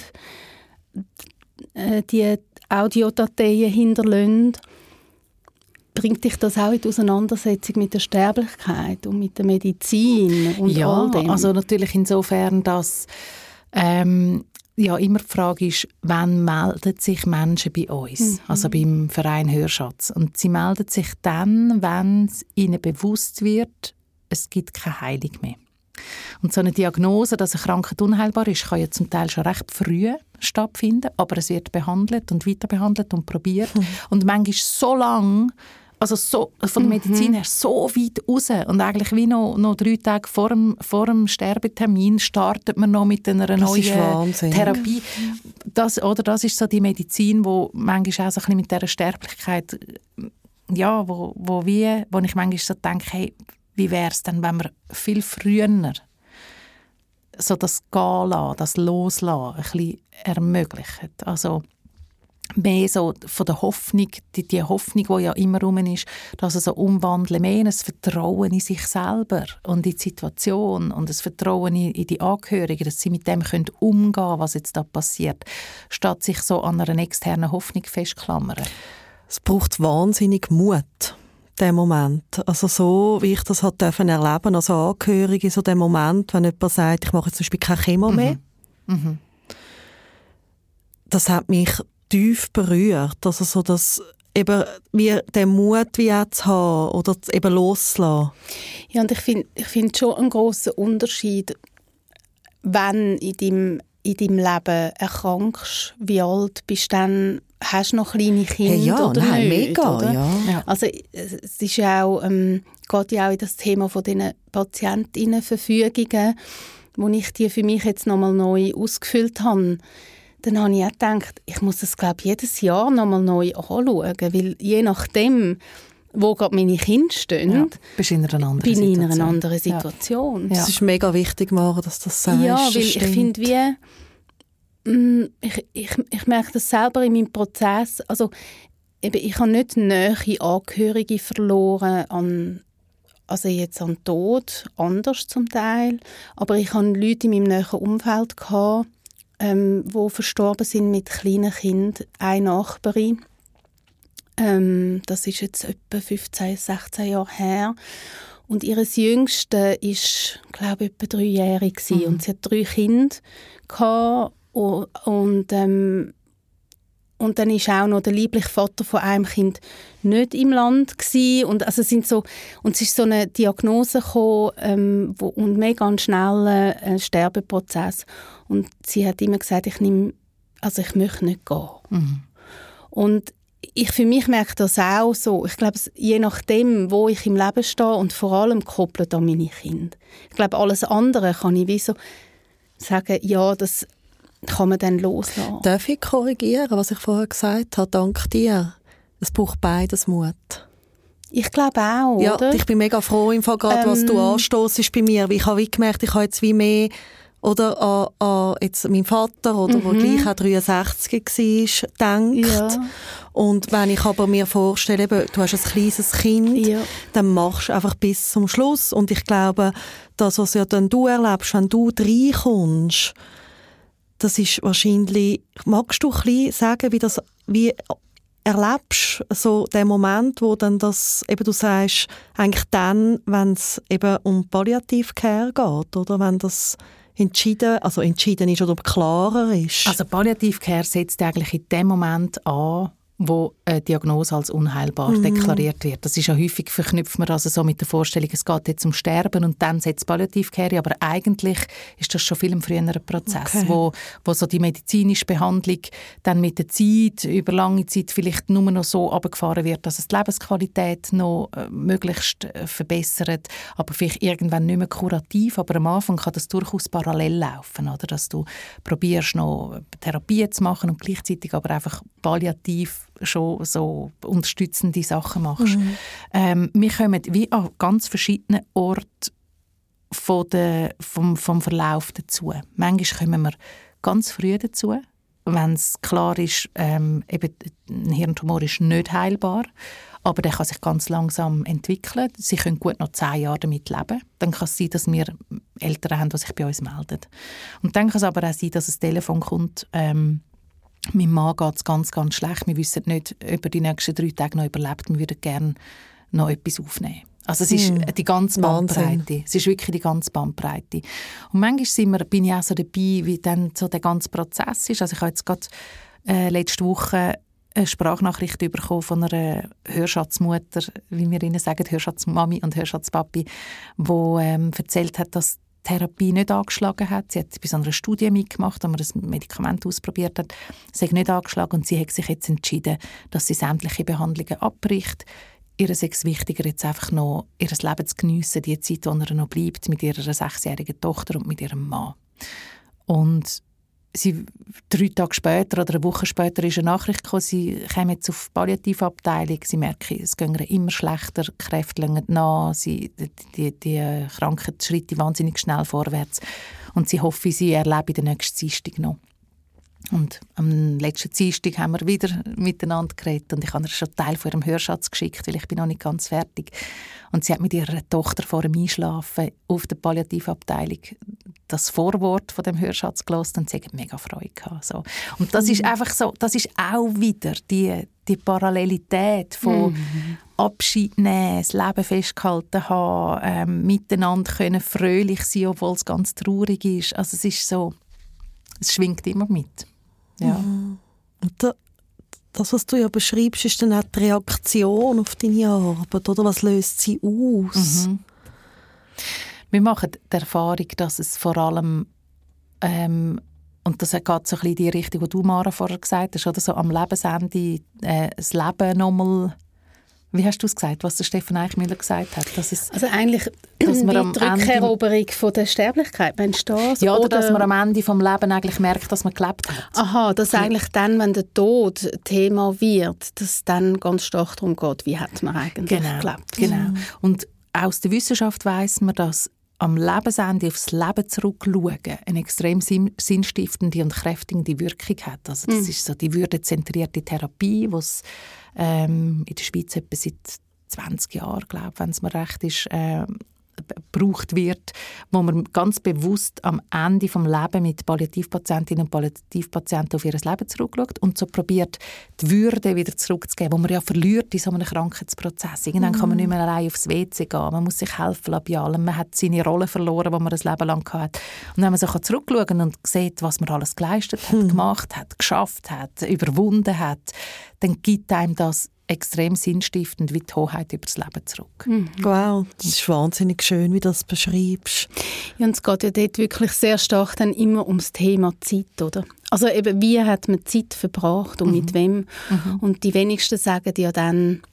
die Audiodateien hinterlassen. Bringt dich das auch in die Auseinandersetzung mit der Sterblichkeit und mit der Medizin und all dem? Ja, also natürlich insofern, dass immer die Frage ist, wann melden sich Menschen bei uns, also beim Verein Hörschatz. Und sie melden sich dann, wenn es ihnen bewusst wird, es gibt keine Heilung mehr. Und so eine Diagnose, dass eine Krankheit unheilbar ist, kann ja zum Teil schon recht früh stattfinden, aber es wird behandelt und weiter behandelt und probiert. Und manchmal so lang, also so, von der Medizin her so weit raus und eigentlich wie noch 3 Tage vor dem Sterbetermin startet man noch mit einer neuen Therapie. Das ist so die Medizin, wo manchmal auch so ein bisschen mit dieser Sterblichkeit, ja, wo ich manchmal so denke, hey, wie wäre es denn, wenn wir viel früher so das Gehen lassen, das Loslassen ein bisschen ermöglichen. Also mehr so von der Hoffnung, die Hoffnung, die ja immer rum ist, dass es so umwandeln, mehr in ein Vertrauen in sich selber und in die Situation und ein Vertrauen in die Angehörigen, dass sie mit dem umgehen können, was jetzt da passiert, statt sich so an einer externen Hoffnung festklammern. Es braucht wahnsinnig Mut, der Moment. Also so, wie ich das erleben als Angehörige, so der Moment, wenn jemand sagt, ich mache jetzt zum Beispiel keine Chemo mehr. Mhm. Das hat mich tief berührt. Also so, dass eben wie den Mut wie auch zu haben oder eben loszulassen. Ja, und ich finde schon einen grossen Unterschied, wenn in deinem Leben erkrankst, wie alt bist du dann, hast du noch kleine Kinder ja, oder nein, nicht? Mega, oder? Ja. Also es ist ja auch, geht ja auch in das Thema von diesen Patientinnenverfügungen, wo ich die für mich jetzt nochmal neu ausgefüllt habe. Dann habe ich auch gedacht, ich muss das, glaube ich, jedes Jahr nochmal neu anschauen, weil je nachdem, wo gerade meine Kinder stehen, bin ich in einer anderen Situation. Ja. Es ist mega wichtig, Mara, dass du das sagst. Ja, weil ich finde, ich merke das selber in meinem Prozess. Also, eben, ich habe nicht nahe Angehörige verloren also jetzt an Tod, anders zum Teil. Aber ich hatte Leute in meinem nahen Umfeld gehabt, die verstorben sind mit kleinen Kindern. Eine Nachbarin, das ist jetzt etwa 15, 16 Jahre her. Und ihre Jüngste war, glaube ich, etwa 3-jährig. Und sie hat 3 Kinder gehabt. Und dann war auch noch der liebliche Vater von einem Kind nicht im Land gewesen. Und also es ist so eine Diagnose gekommen, und mega schneller Sterbeprozess. Und sie hat immer gesagt, ich möchte nicht gehen. Mhm. Und für mich merke das auch so. Ich glaube, je nachdem, wo ich im Leben stehe und vor allem gekoppelt an meine Kinder. Ich glaube, alles andere kann ich wie so sagen, ja, das kann man dann loslassen. Darf ich korrigieren, was ich vorher gesagt habe? Dank dir. Es braucht beides Mut. Ich glaube auch, ja, oder? Ich bin mega froh, im Fall gerade, was du anstossest bei mir. Ich habe gemerkt, ich habe jetzt wie mehr oder an jetzt meinen Vater, oder der gleich auch 63 war, denkt. Ja. Und wenn ich aber mir vorstelle, du hast ein kleines Kind, dann machst du einfach bis zum Schluss. Und ich glaube, das, was ja dann du erlebst, wenn du reinkommst, das ist wahrscheinlich, magst du ein bisschen sagen, wie erlebst so den Moment, wo dann das, eben du sagst, eigentlich dann, wenn es eben um Palliative-Care geht, oder wenn das entschieden ist oder klarer ist? Also Palliative-Care setzt eigentlich in dem Moment an, wo eine Diagnose als unheilbar deklariert wird. Das ist ja häufig, verknüpft man also so mit der Vorstellung, es geht jetzt um Sterben und dann setzt Palliative-Care, aber eigentlich ist das schon viel im früheren Prozess, wo so die medizinische Behandlung dann mit der Zeit, über lange Zeit vielleicht nur noch so runtergefahren wird, dass es die Lebensqualität noch möglichst verbessert, aber vielleicht irgendwann nicht mehr kurativ, aber am Anfang kann das durchaus parallel laufen, oder? Dass du probierst noch Therapie zu machen und gleichzeitig aber einfach palliativ schon so unterstützende Sachen machst. Wir kommen wie an ganz verschiedenen Orten vom Verlauf dazu. Manchmal kommen wir ganz früh dazu, wenn es klar ist, eben ein Hirntumor ist nicht heilbar, aber der kann sich ganz langsam entwickeln. Sie können gut noch 10 Jahre damit leben. Dann kann es sein, dass wir Eltern haben, die sich bei uns melden. Und dann kann es aber auch sein, dass ein Telefon kommt, meinem Mann geht es ganz, ganz schlecht. Wir wissen nicht, ob er die nächsten 3 Tage noch überlebt. Wir würden gerne noch etwas aufnehmen. Also es ist die ganze Bandbreite. Es ist wirklich die ganze Bandbreite. Und manchmal bin ich auch so dabei, wie dann so der ganze Prozess ist. Also ich habe jetzt gerade letzte Woche eine Sprachnachricht bekommen von einer Hörschatzmutter, wie wir ihnen sagen, Hörschatzmami und Hörschatzpapi, die erzählt hat, dass Therapie nicht angeschlagen hat. Sie hat bei so einer Studie mitgemacht, wo man das Medikament ausprobiert hat. Sie hat nicht angeschlagen und sie hat sich jetzt entschieden, dass sie sämtliche Behandlungen abbricht. Ihr ist es wichtiger, jetzt einfach noch ihr Leben zu geniessen, die Zeit, in der er noch bleibt, mit ihrer 6-jährigen Tochter und mit ihrem Mann. Und 3 Tage später oder eine Woche später ist eine Nachricht gekommen, sie kommen jetzt auf die Palliativabteilung, sie merken, es geht ihr immer schlechter, die Kräfte lassen nach, die Krankheit schreitet wahnsinnig schnell vorwärts und sie hoffen, sie erleben den nächsten Dienstag noch. Und am letzten Dienstag haben wir wieder miteinander geredet und ich habe ihr schon Teil von ihrem Hörschatz geschickt, weil ich bin noch nicht ganz fertig. Und sie hat mit ihrer Tochter vor dem Einschlafen auf der Palliativabteilung das Vorwort von dem Hörschatz gehört und sie hat mega Freude gehabt. So. Und das ist einfach so, das ist auch wieder die Parallelität von Abschied nehmen, das Leben festgehalten haben, miteinander können fröhlich sein, obwohl es ganz traurig ist. Also es ist so, es schwingt immer mit. Ja. Und das, was du ja beschreibst, ist dann auch die Reaktion auf deine Arbeit, oder? Was löst sie aus? Wir machen die Erfahrung, dass es vor allem, und das geht so ein bisschen in die Richtung, die du, Mara, vorher gesagt hast, oder so am Lebensende das Leben nochmal, wie hast du es gesagt, was der Stefan Eichmüller gesagt hat? Dass es, also eigentlich dass die man Rückeroberung von der Sterblichkeit, meinst du das? Ja, oder dass man am Ende des Lebens eigentlich merkt, dass man gelebt hat. Aha, dass eigentlich dann, wenn der Tod Thema wird, dass es dann ganz stark darum geht, wie hat man eigentlich gelebt. Genau. Und aus der Wissenschaft weiss man, dass am Lebensende aufs Leben zurückschauen eine extrem sinnstiftende und kräftigende Wirkung hat. Also das ist so die würdezentrierte Therapie, die es in der Schweiz etwa seit 20 Jahren, glaube ich, wenn es mir recht ist, gebraucht wird, wo man ganz bewusst am Ende des Lebens mit Palliativpatientinnen und Palliativpatienten auf ihr Leben zurückschaut und so probiert, die Würde wieder zurückzugeben, die man ja verliert in so einem Krankheitsprozess. Irgendwann kann man nicht mehr allein aufs WC gehen, man muss sich helfen bei allem, man hat seine Rolle verloren, die man ein Leben lang hatte. Und wenn man so zurückschauen und sieht, was man alles geleistet hat, gemacht hat, geschafft hat, überwunden hat, dann gibt einem das extrem sinnstiftend wie die Hoheit über das Leben zurück. Wow, das ist wahnsinnig schön, wie du das beschreibst. Ja, und es geht ja dort wirklich sehr stark dann immer ums Thema Zeit, oder? Also eben, wie hat man Zeit verbracht und mit wem? Und die wenigsten sagen ja dann,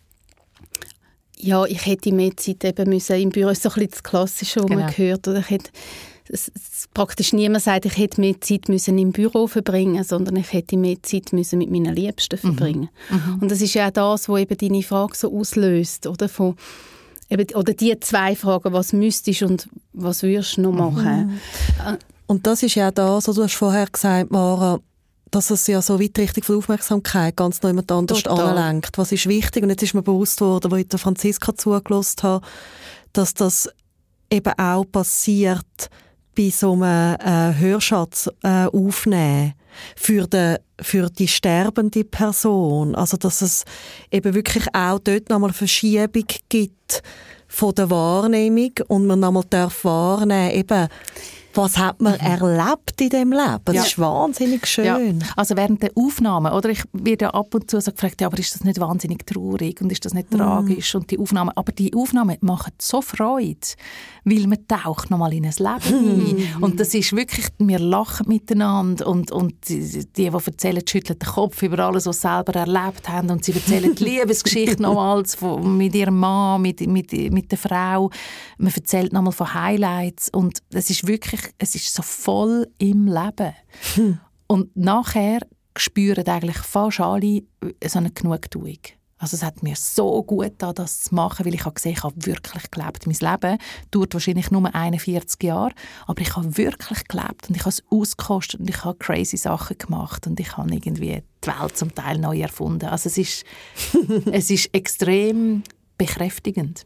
ja, ich hätte mehr Zeit eben müssen im Büro. Das ist so ein bisschen das Klassische, was man hört. Oder ich hätte, praktisch niemand sagt, ich hätte mehr Zeit müssen im Büro verbringen, sondern ich hätte mehr Zeit müssen mit meinen Liebsten verbringen. Und das ist ja auch das, was eben deine Frage so auslöst, oder? Von, eben, oder die zwei Fragen, was müsstest und was würdest du noch machen? Und das ist ja auch das, was du hast vorher gesagt, Mara, dass es ja so weit richtig viel Aufmerksamkeit ganz noch jemand anders anlenkt. Was ist wichtig? Und jetzt ist mir bewusst worden, als ich der Franziska zugelassen habe, dass das eben auch passiert bei so einem Hörschatz aufnehmen für die sterbende Person. Also dass es eben wirklich auch dort nochmal eine Verschiebung gibt von der Wahrnehmung und man nochmal wahrnehmen eben, was hat man erlebt in diesem Leben? Das ist wahnsinnig schön. Ja. Also während der Aufnahmen, oder ich werde ja ab und zu so gefragt, ja, aber ist das nicht wahnsinnig traurig und ist das nicht tragisch? Und die Aufnahmen machen so Freude, weil man taucht nochmal in ein Leben ein. Und das ist wirklich, wir lachen miteinander und die erzählen, schütteln den Kopf über alles, was sie selber erlebt haben und sie erzählen die Liebesgeschichte nochmals mit ihrem Mann, mit der Frau. Man erzählt nochmal von Highlights und es ist wirklich, es ist so voll im Leben. Und nachher spüren eigentlich fast alle so eine Genugtuung. Also es hat mir so gut getan, das zu machen, weil ich habe gesehen, ich habe wirklich gelebt. Mein Leben dauert wahrscheinlich nur 41 Jahre, aber ich habe wirklich gelebt und ich habe es ausgekostet und ich habe crazy Sachen gemacht und ich habe irgendwie die Welt zum Teil neu erfunden. Also es ist extrem bekräftigend.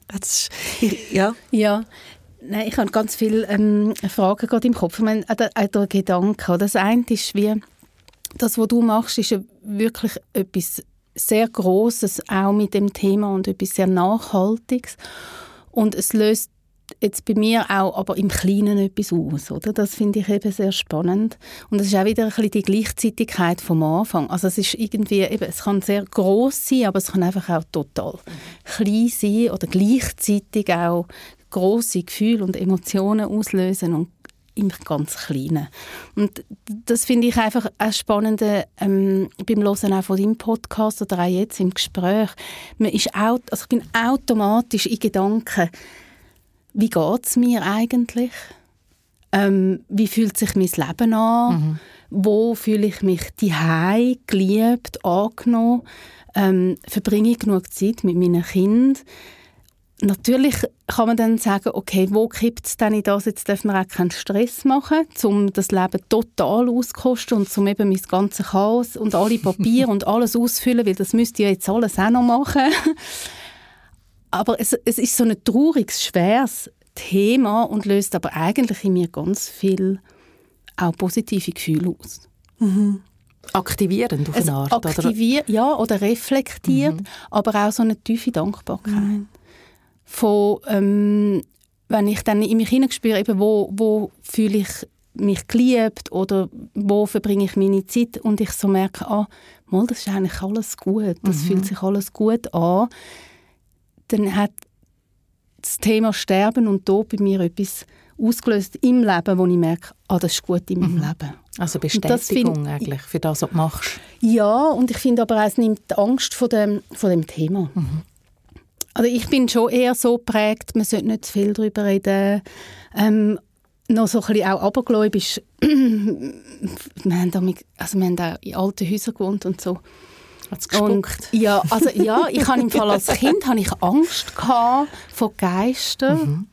Ja. Nein, ich habe ganz viele Fragen gerade im Kopf. Ich meine, der Gedanke. Das eine ist, wie das, was du machst, ist ja wirklich etwas sehr Grosses, auch mit dem Thema und etwas sehr Nachhaltiges. Und es löst jetzt bei mir auch aber im Kleinen etwas aus. Oder? Das finde ich eben sehr spannend. Und es ist auch wieder ein bisschen die Gleichzeitigkeit vom Anfang. Also es ist irgendwie, eben, es kann sehr gross sein, aber es kann einfach auch total klein sein oder gleichzeitig auch grosse Gefühle und Emotionen auslösen und im ganz Kleinen. Und das finde ich einfach ein Spannende beim Hören auch von deinem Podcast oder auch jetzt im Gespräch. Ich bin automatisch in Gedanken, wie geht es mir eigentlich? Wie fühlt sich mein Leben an? Wo fühle ich mich zuhause, geliebt, angenommen? Verbringe ich genug Zeit mit meinen Kindern? natürlich kann man dann sagen, okay, wo kippt es denn in das? Jetzt darf man auch keinen Stress machen, um das Leben total auszukosten und um eben mein ganzes Chaos und alle Papiere und alles auszufüllen, weil das müsst ihr jetzt alles auch noch machen. Aber es ist so ein trauriges, schweres Thema und löst aber eigentlich in mir ganz viel auch positive Gefühle aus. Mhm. Aktivierend auf eine Art? Ja, oder reflektiert, aber auch so eine tiefe Dankbarkeit. Von, wenn ich dann in mich hineinspüre, eben wo fühle ich mich geliebt oder wo verbringe ich meine Zeit und ich so merke, das ist eigentlich alles gut, das fühlt sich alles gut an, dann hat das Thema Sterben und Tod bei mir etwas ausgelöst im Leben, wo ich merke, das ist gut in meinem Leben. Also Bestätigung eigentlich für das, was du machst. Ja, und ich finde aber auch, es nimmt die Angst von dem Thema. Also ich bin schon eher so geprägt, man sollte nicht zu viel darüber reden. Noch so ein bisschen auch abergläubisch. Wir haben da in alten Häusern gewohnt und so. Hat es gespuckt? Ich habe im Fall als Kind Angst gehabt vor Geistern.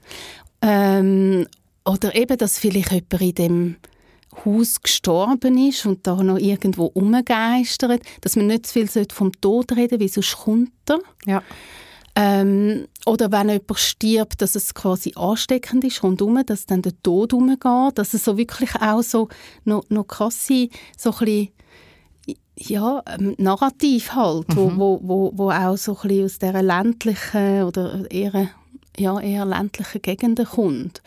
Oder eben, dass vielleicht jemand in dem Haus gestorben ist und da noch irgendwo rumgeistert. Dass man nicht zu viel vom Tod reden sollte, weil sonst kommt er. Ja. Oder wenn jemand stirbt, dass es quasi ansteckend ist rundherum, dass dann der Tod umgeht. Dass es so wirklich auch so noch krasse, so ein bisschen, Narrativ halt, wo auch so ein bisschen aus dieser ländlichen oder eher ländlichen Gegenden kommt.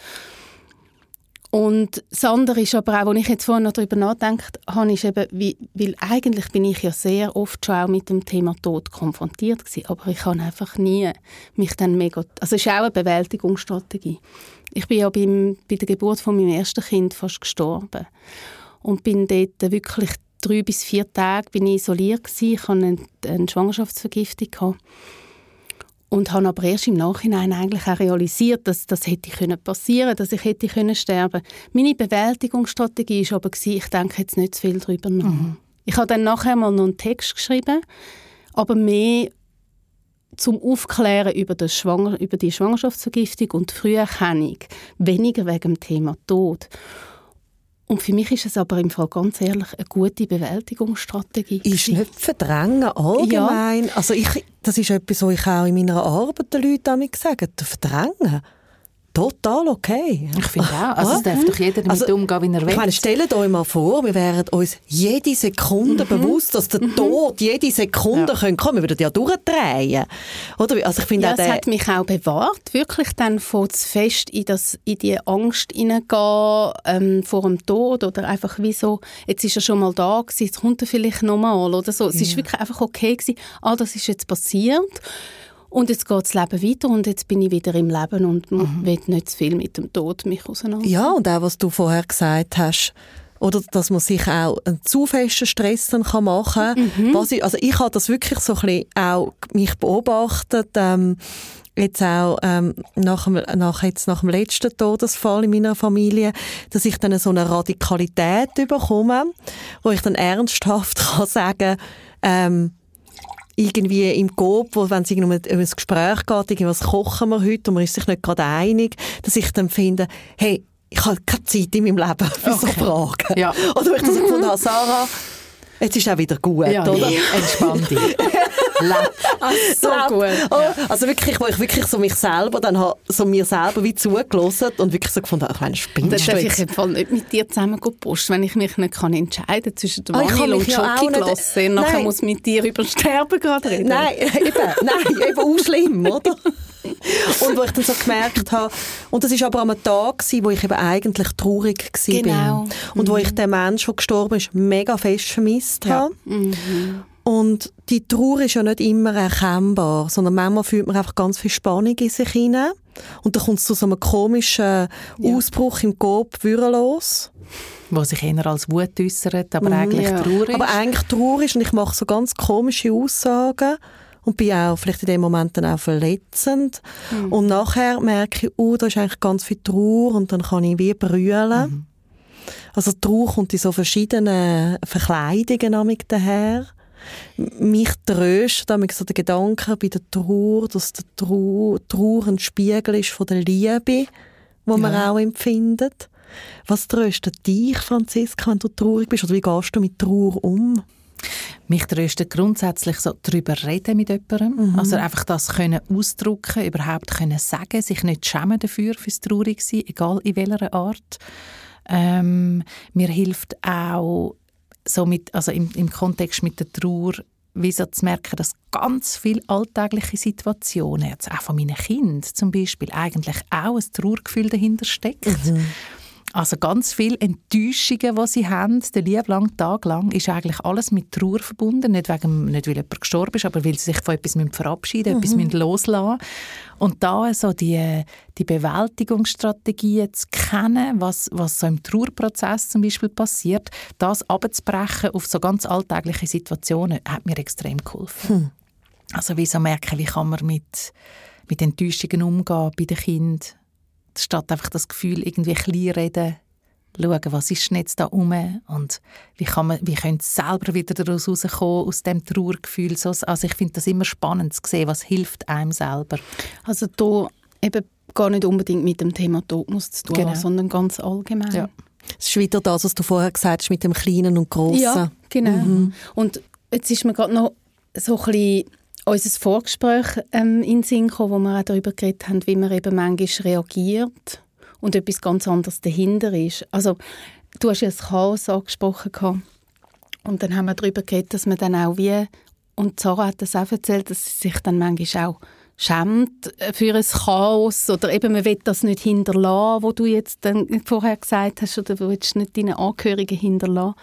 Und das andere ist aber auch, als ich jetzt vorhin noch darüber nachgedacht habe, ist eben, weil eigentlich bin ich ja sehr oft schon auch mit dem Thema Tod konfrontiert gewesen, aber ich habe einfach nie mich dann mega... Also es ist auch eine Bewältigungsstrategie. Ich bin ja bei der Geburt von meinem ersten Kind fast gestorben und bin dort wirklich 3 bis 4 Tage bin ich isoliert gewesen. Ich hatte eine Schwangerschaftsvergiftung gehabt. Und habe aber erst im Nachhinein eigentlich auch realisiert, dass das hätte passieren können, dass ich hätte sterben können. Meine Bewältigungsstrategie war aber, ich denke jetzt nicht zu viel darüber nach. Ich habe dann nachher mal noch einen Text geschrieben, aber mehr zum Aufklären über die Schwangerschaftsvergiftung und die Früherkennung, weniger wegen dem Thema Tod. Und für mich ist es aber im Fall ganz ehrlich eine gute Bewältigungsstrategie. Ist nicht verdrängen allgemein. Ja. Also das ist etwas, was ich auch in meiner Arbeit den Leuten sage. Verdrängen. Total okay. Ich finde auch. Also es darf doch jeder damit umgehen, wie er will. Ich meine, stellt euch mal vor, wir wären uns jede Sekunde bewusst, dass der Tod jede Sekunde kommen könnte. Wir würden ja durchdrehen. Oder? Also ich finde das hat mich auch bewahrt, wirklich dann von zu fest in die Angst hineingehen vor dem Tod oder einfach wie so, jetzt ist er schon mal da gewesen, jetzt kommt er vielleicht noch mal oder so. Es ist wirklich einfach okay gewesen, das ist jetzt passiert. Und jetzt geht das Leben weiter und jetzt bin ich wieder im Leben und will nicht zu viel mit dem Tod mich auseinandersetzen. Ja, und auch, was du vorher gesagt hast, oder dass man sich auch einen zu festen Stress dann machen kann. Ich habe das wirklich so ein bisschen auch mich beobachtet, jetzt auch nach dem letzten Todesfall in meiner Familie, dass ich dann so eine Radikalität bekomme, wo ich dann ernsthaft kann sagen, irgendwie im Coop, wenn es um ein Gespräch geht, was kochen wir heute und man ist sich nicht gerade einig, dass ich dann finde, hey, ich habe keine Zeit in meinem Leben für so Fragen. Ja. Oder wenn ich das gefunden habe, Sarah, jetzt ist auch wieder gut, ja, oder? Entspann dich. So gut. Ja. Also wirklich, wo ich wirklich so mich selber dann habe, so mir selber wie zugelassen und wirklich so gefunden, ich meine, spinnst du jetzt? Darf ich im Fall nicht mit dir zusammen posten, wenn ich mich nicht entscheiden kann zwischen der Vanille und Schokoglasse. Nachher muss ich mit dir über Sterben gerade reden. Nein, eben auch schlimm, oder? Und wo ich dann so gemerkt habe, und das war aber am Tag, wo ich eben eigentlich traurig war. Und wo ich den Menschen, der gestorben ist, mega fest vermisst habe. Und die Trauer ist ja nicht immer erkennbar, sondern manchmal fühlt man einfach ganz viel Spannung in sich hinein. Und dann kommt es zu so einem komischen Ausbruch im Kopf los. Wo sich eher als Wut äußert, aber eigentlich Trauer ist. Aber eigentlich Trauer ist und ich mache so ganz komische Aussagen und bin auch vielleicht in dem Moment dann auch verletzend. Und nachher merke ich, da ist eigentlich ganz viel Trauer und dann kann ich wie brüllen. Also die Trauer kommt in so verschiedenen Verkleidungen daher. mich tröstet damit so der Gedanke bei der Trauer, dass der Trauer ein Spiegel ist von der Liebe, die man auch empfindet. Was tröstet dich, Franziska, wenn du traurig bist? Oder wie gehst du mit Trauer um? Mich tröstet grundsätzlich so darüber reden mit jemandem. Also einfach das können ausdrücken, überhaupt können sagen, sich nicht schämen dafür, fürs Traurigsein, egal in welcher Art. Mir hilft auch so im Kontext mit der Trauer, wie so zu merken, dass ganz viele alltägliche Situationen, jetzt auch von meinen Kindern zum Beispiel, eigentlich auch ein Trauergefühl dahinter steckt. Also ganz viele Enttäuschungen, die sie haben, den lieben langen Tag lang, ist eigentlich alles mit Trauer verbunden. Nicht weil jemand gestorben ist, aber weil sie sich von etwas verabschieden müssen, etwas loslassen müssen. Und da so die Bewältigungsstrategien zu kennen, was so im Trauerprozess zum Beispiel passiert, das abzubrechen auf so ganz alltägliche Situationen, hat mir extrem geholfen. Also wie so merken, wie kann man mit Enttäuschungen umgehen bei den Kindern, statt einfach das Gefühl irgendwie klein reden, schauen, was ist denn jetzt da rum und wie können sie selber wieder daraus rauskommen, aus dem Trauergefühl. Also ich finde das immer spannend zu sehen, was hilft einem selber. Also da eben gar nicht unbedingt mit dem Thema Tod muss zu tun haben, sondern ganz allgemein. Ja. Es ist wieder das, was du vorher gesagt hast, mit dem Kleinen und Grossen. Ja, genau. Und jetzt ist mir gerade noch so ein bisschen unser Vorgespräch in den Sinn gekommen, wo wir auch darüber geredet haben, wie man eben manchmal reagiert und etwas ganz anderes dahinter ist. Also, du hast ja das Chaos angesprochen gehabt. Und dann haben wir darüber geredet, dass man dann auch und Sarah hat das auch erzählt, dass sie sich dann manchmal auch schämt für ein Chaos oder eben man will das nicht hinterlassen, wo du jetzt dann vorher gesagt hast, oder du willst nicht deine Angehörigen hinterlassen.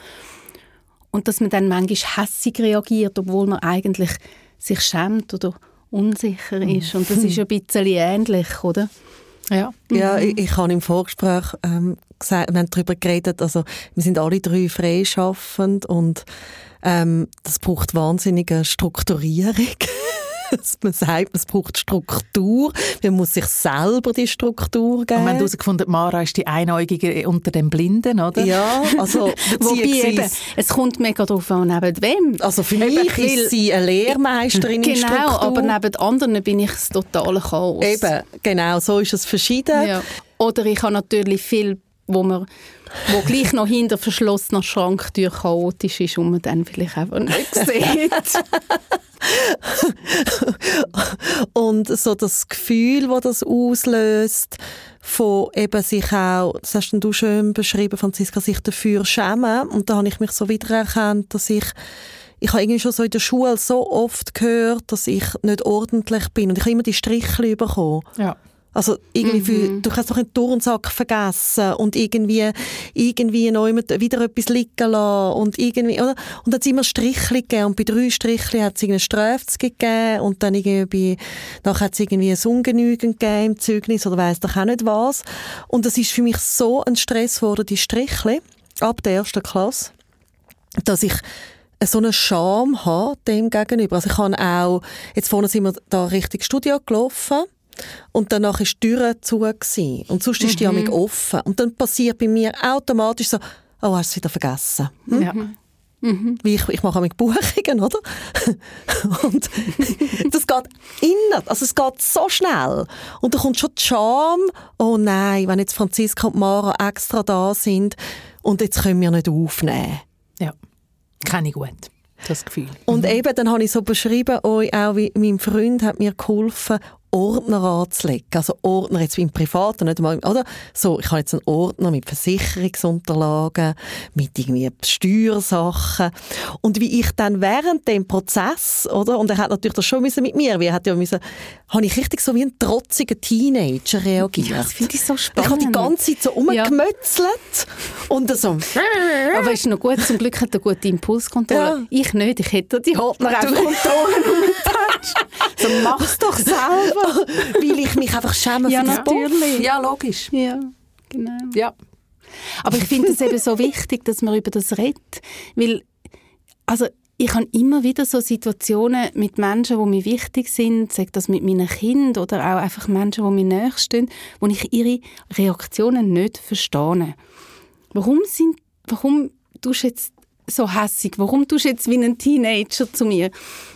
Und dass man dann manchmal hässig reagiert, obwohl man eigentlich sich schämt oder unsicher ist. Und das ist ein bisschen ähnlich, oder? Ja, ich habe im Vorgespräch gesagt, wir haben darüber geredet, also wir sind alle 3 freischaffend und das braucht wahnsinnige Strukturierung. Man sagt, es braucht Struktur. Man muss sich selber die Struktur geben. Und wir haben herausgefunden, Mara ist die Einäugige unter den Blinden, oder? Ja, also wobei eben, es kommt mega darauf an, neben wem. Also für mich ist sie eine Lehrmeisterin in Struktur. Genau, aber neben anderen bin ich das totale Chaos. Eben, genau, so ist es verschieden. Ja. Oder ich habe natürlich viel, wo gleich noch hinter verschlossener Schranktür chaotisch ist und man dann vielleicht einfach nicht sieht. Und so das Gefühl, das das auslöst, von eben sich auch, das hast du schön beschrieben, Franziska, sich dafür schämen. Und da habe ich mich so wiedererkannt, dass ich habe irgendwie schon so in der Schule so oft gehört, dass ich nicht ordentlich bin. Und ich habe immer die Strichchen bekommen. Ja. Also irgendwie du kannst doch einen Turnsack vergessen und irgendwie noch wieder etwas liegen lassen und irgendwie, oder? Und dann hat es immer Strichli gegeben und bei 3 Strichli hat es eine Strafe gegeben und dann irgendwie, nachher hat es irgendwie ein Ungenügend gegeben im Zeugnis oder weiss doch auch nicht was. Und das ist für mich so ein Stress geworden, die Strichli, ab der 1. Klasse, dass ich so eine Scham habe dem gegenüber. Also ich habe auch, jetzt vorne sind wir da Richtung Studio gelaufen, und danach war die Tür zu gewesen. Und sonst ist die amig offen. Und dann passiert bei mir automatisch so, oh, hast du es wieder vergessen? Ja. Wie ich mache amig Buchungen, oder? Und das geht innen, also es geht so schnell. Und da kommt schon die Scham, oh nein, wenn jetzt Franziska und Mara extra da sind und jetzt können wir nicht aufnehmen. Ja, kenne ich gut, das Gefühl. Und eben, dann habe ich so beschrieben, auch wie mein Freund hat mir geholfen, Ordner anzulegen. Also Ordner jetzt im Privaten, nicht mal, oder? So, ich habe jetzt einen Ordner mit Versicherungsunterlagen, mit irgendwie Steuersachen. Und wie ich dann während dem Prozess, oder? Und er hat natürlich das schon mit mir, habe ich richtig so wie ein trotziger Teenager reagiert. Ja, das finde ich so spannend. Ich habe die ganze Zeit so rumgemötzelt und so. Aber ist noch gut, zum Glück hat er gute Impulskontrolle. Ja. Ich nicht, ich hätte die Ordner einfach Kontrollen. So, mach's doch selber. Weil ich mich einfach schäme ja, für das natürlich. Ja, logisch. Ja, genau. Ja. Aber ich finde es eben so wichtig, dass man über das redet. Weil, also, ich habe immer wieder so Situationen mit Menschen, die mir wichtig sind, sei das mit meinen Kindern oder auch einfach Menschen, die mir nahe stehen, wo ich ihre Reaktionen nicht verstehe. Warum tust du jetzt so hässig? Warum tust du jetzt wie ein Teenager zu mir?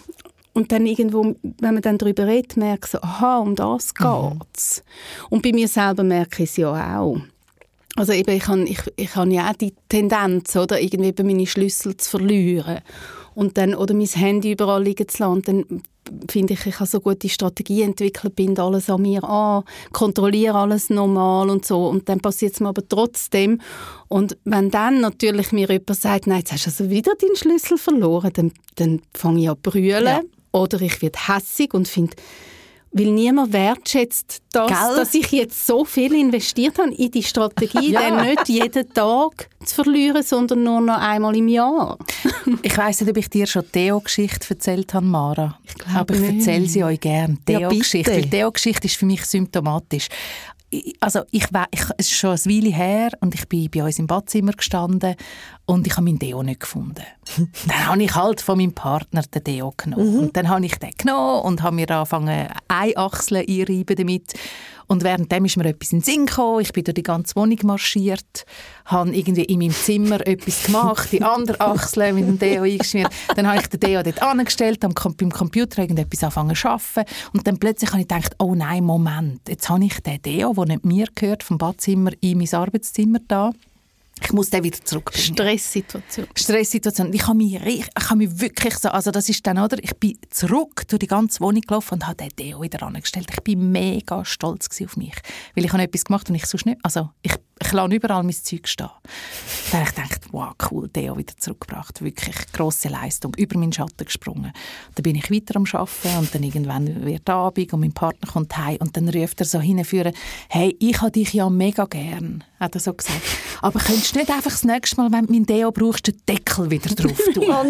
Und dann irgendwo, wenn man dann darüber redet, merke ich so, aha, um das geht's. Und bei mir selber merke ich es ja auch. Also eben, ich habe ja auch die Tendenz, oder, irgendwie eben meine Schlüssel zu verlieren. Und dann, oder mein Handy überall liegen zu lassen. Und dann finde ich habe so gute Strategie entwickelt, binde alles an mir an, kontrolliere alles normal und so. Und dann passiert es mir aber trotzdem. Und wenn dann natürlich mir jemand sagt, nein, jetzt hast du also wieder deinen Schlüssel verloren, dann fange ich an zu brüllen. Ja. Oder ich werde hässig und finde, weil niemand wertschätzt, dass ich jetzt so viel investiert habe in die Strategie, dann nicht jeden Tag zu verlieren, sondern nur noch einmal im Jahr. Ich weiss nicht, ob ich dir schon Theo-Geschichte erzählt habe, Mara. Aber ich erzähle sie euch gerne. Theo-Geschichte. Weil Theo-Geschichte ist für mich symptomatisch. Also es ist schon eine Weile her und ich bin bei uns im Badzimmer gestanden und ich habe meinen Deo nicht gefunden. Dann habe ich halt von meinem Partner den Deo genommen. Und dann habe ich den genommen und habe mir angefangen, eine Achsel einreiben damit. Und währenddem ist mir etwas in den Sinn gekommen. Ich bin durch die ganze Wohnung marschiert, habe irgendwie in meinem Zimmer etwas gemacht, die andere Achsel mit dem Deo eingeschmiert. Dann habe ich den Deo dort angestellt, beim Computer irgendetwas angefangen zu arbeiten. Und dann plötzlich habe ich gedacht, oh nein, Moment, jetzt habe ich den Deo, der nicht mir gehört, vom Badzimmer in mein Arbeitszimmer da. Ich muss den wieder zurückbringen. Stresssituation. Ich habe mich wirklich so, also das ist dann, oder? Ich bin zurück durch die ganze Wohnung gelaufen und habe den Deo wieder angestellt. Ich bin mega stolz auf mich, weil ich habe etwas gemacht und ich sonst nicht, also ich lasse überall mein Zeug stehen. Dann habe ich gedacht, wow, cool, Deo wieder zurückgebracht. Wirklich grosse Leistung, über meinen Schatten gesprungen. Dann bin ich weiter am Arbeiten und dann irgendwann wird Abend und mein Partner kommt heim und dann ruft er so hinführen, hey, ich habe dich ja mega gern, hat er so gesagt. Aber könntest du nicht einfach das nächste Mal, wenn du meinen Deo brauchst, den Deckel wieder drauf tun? Oh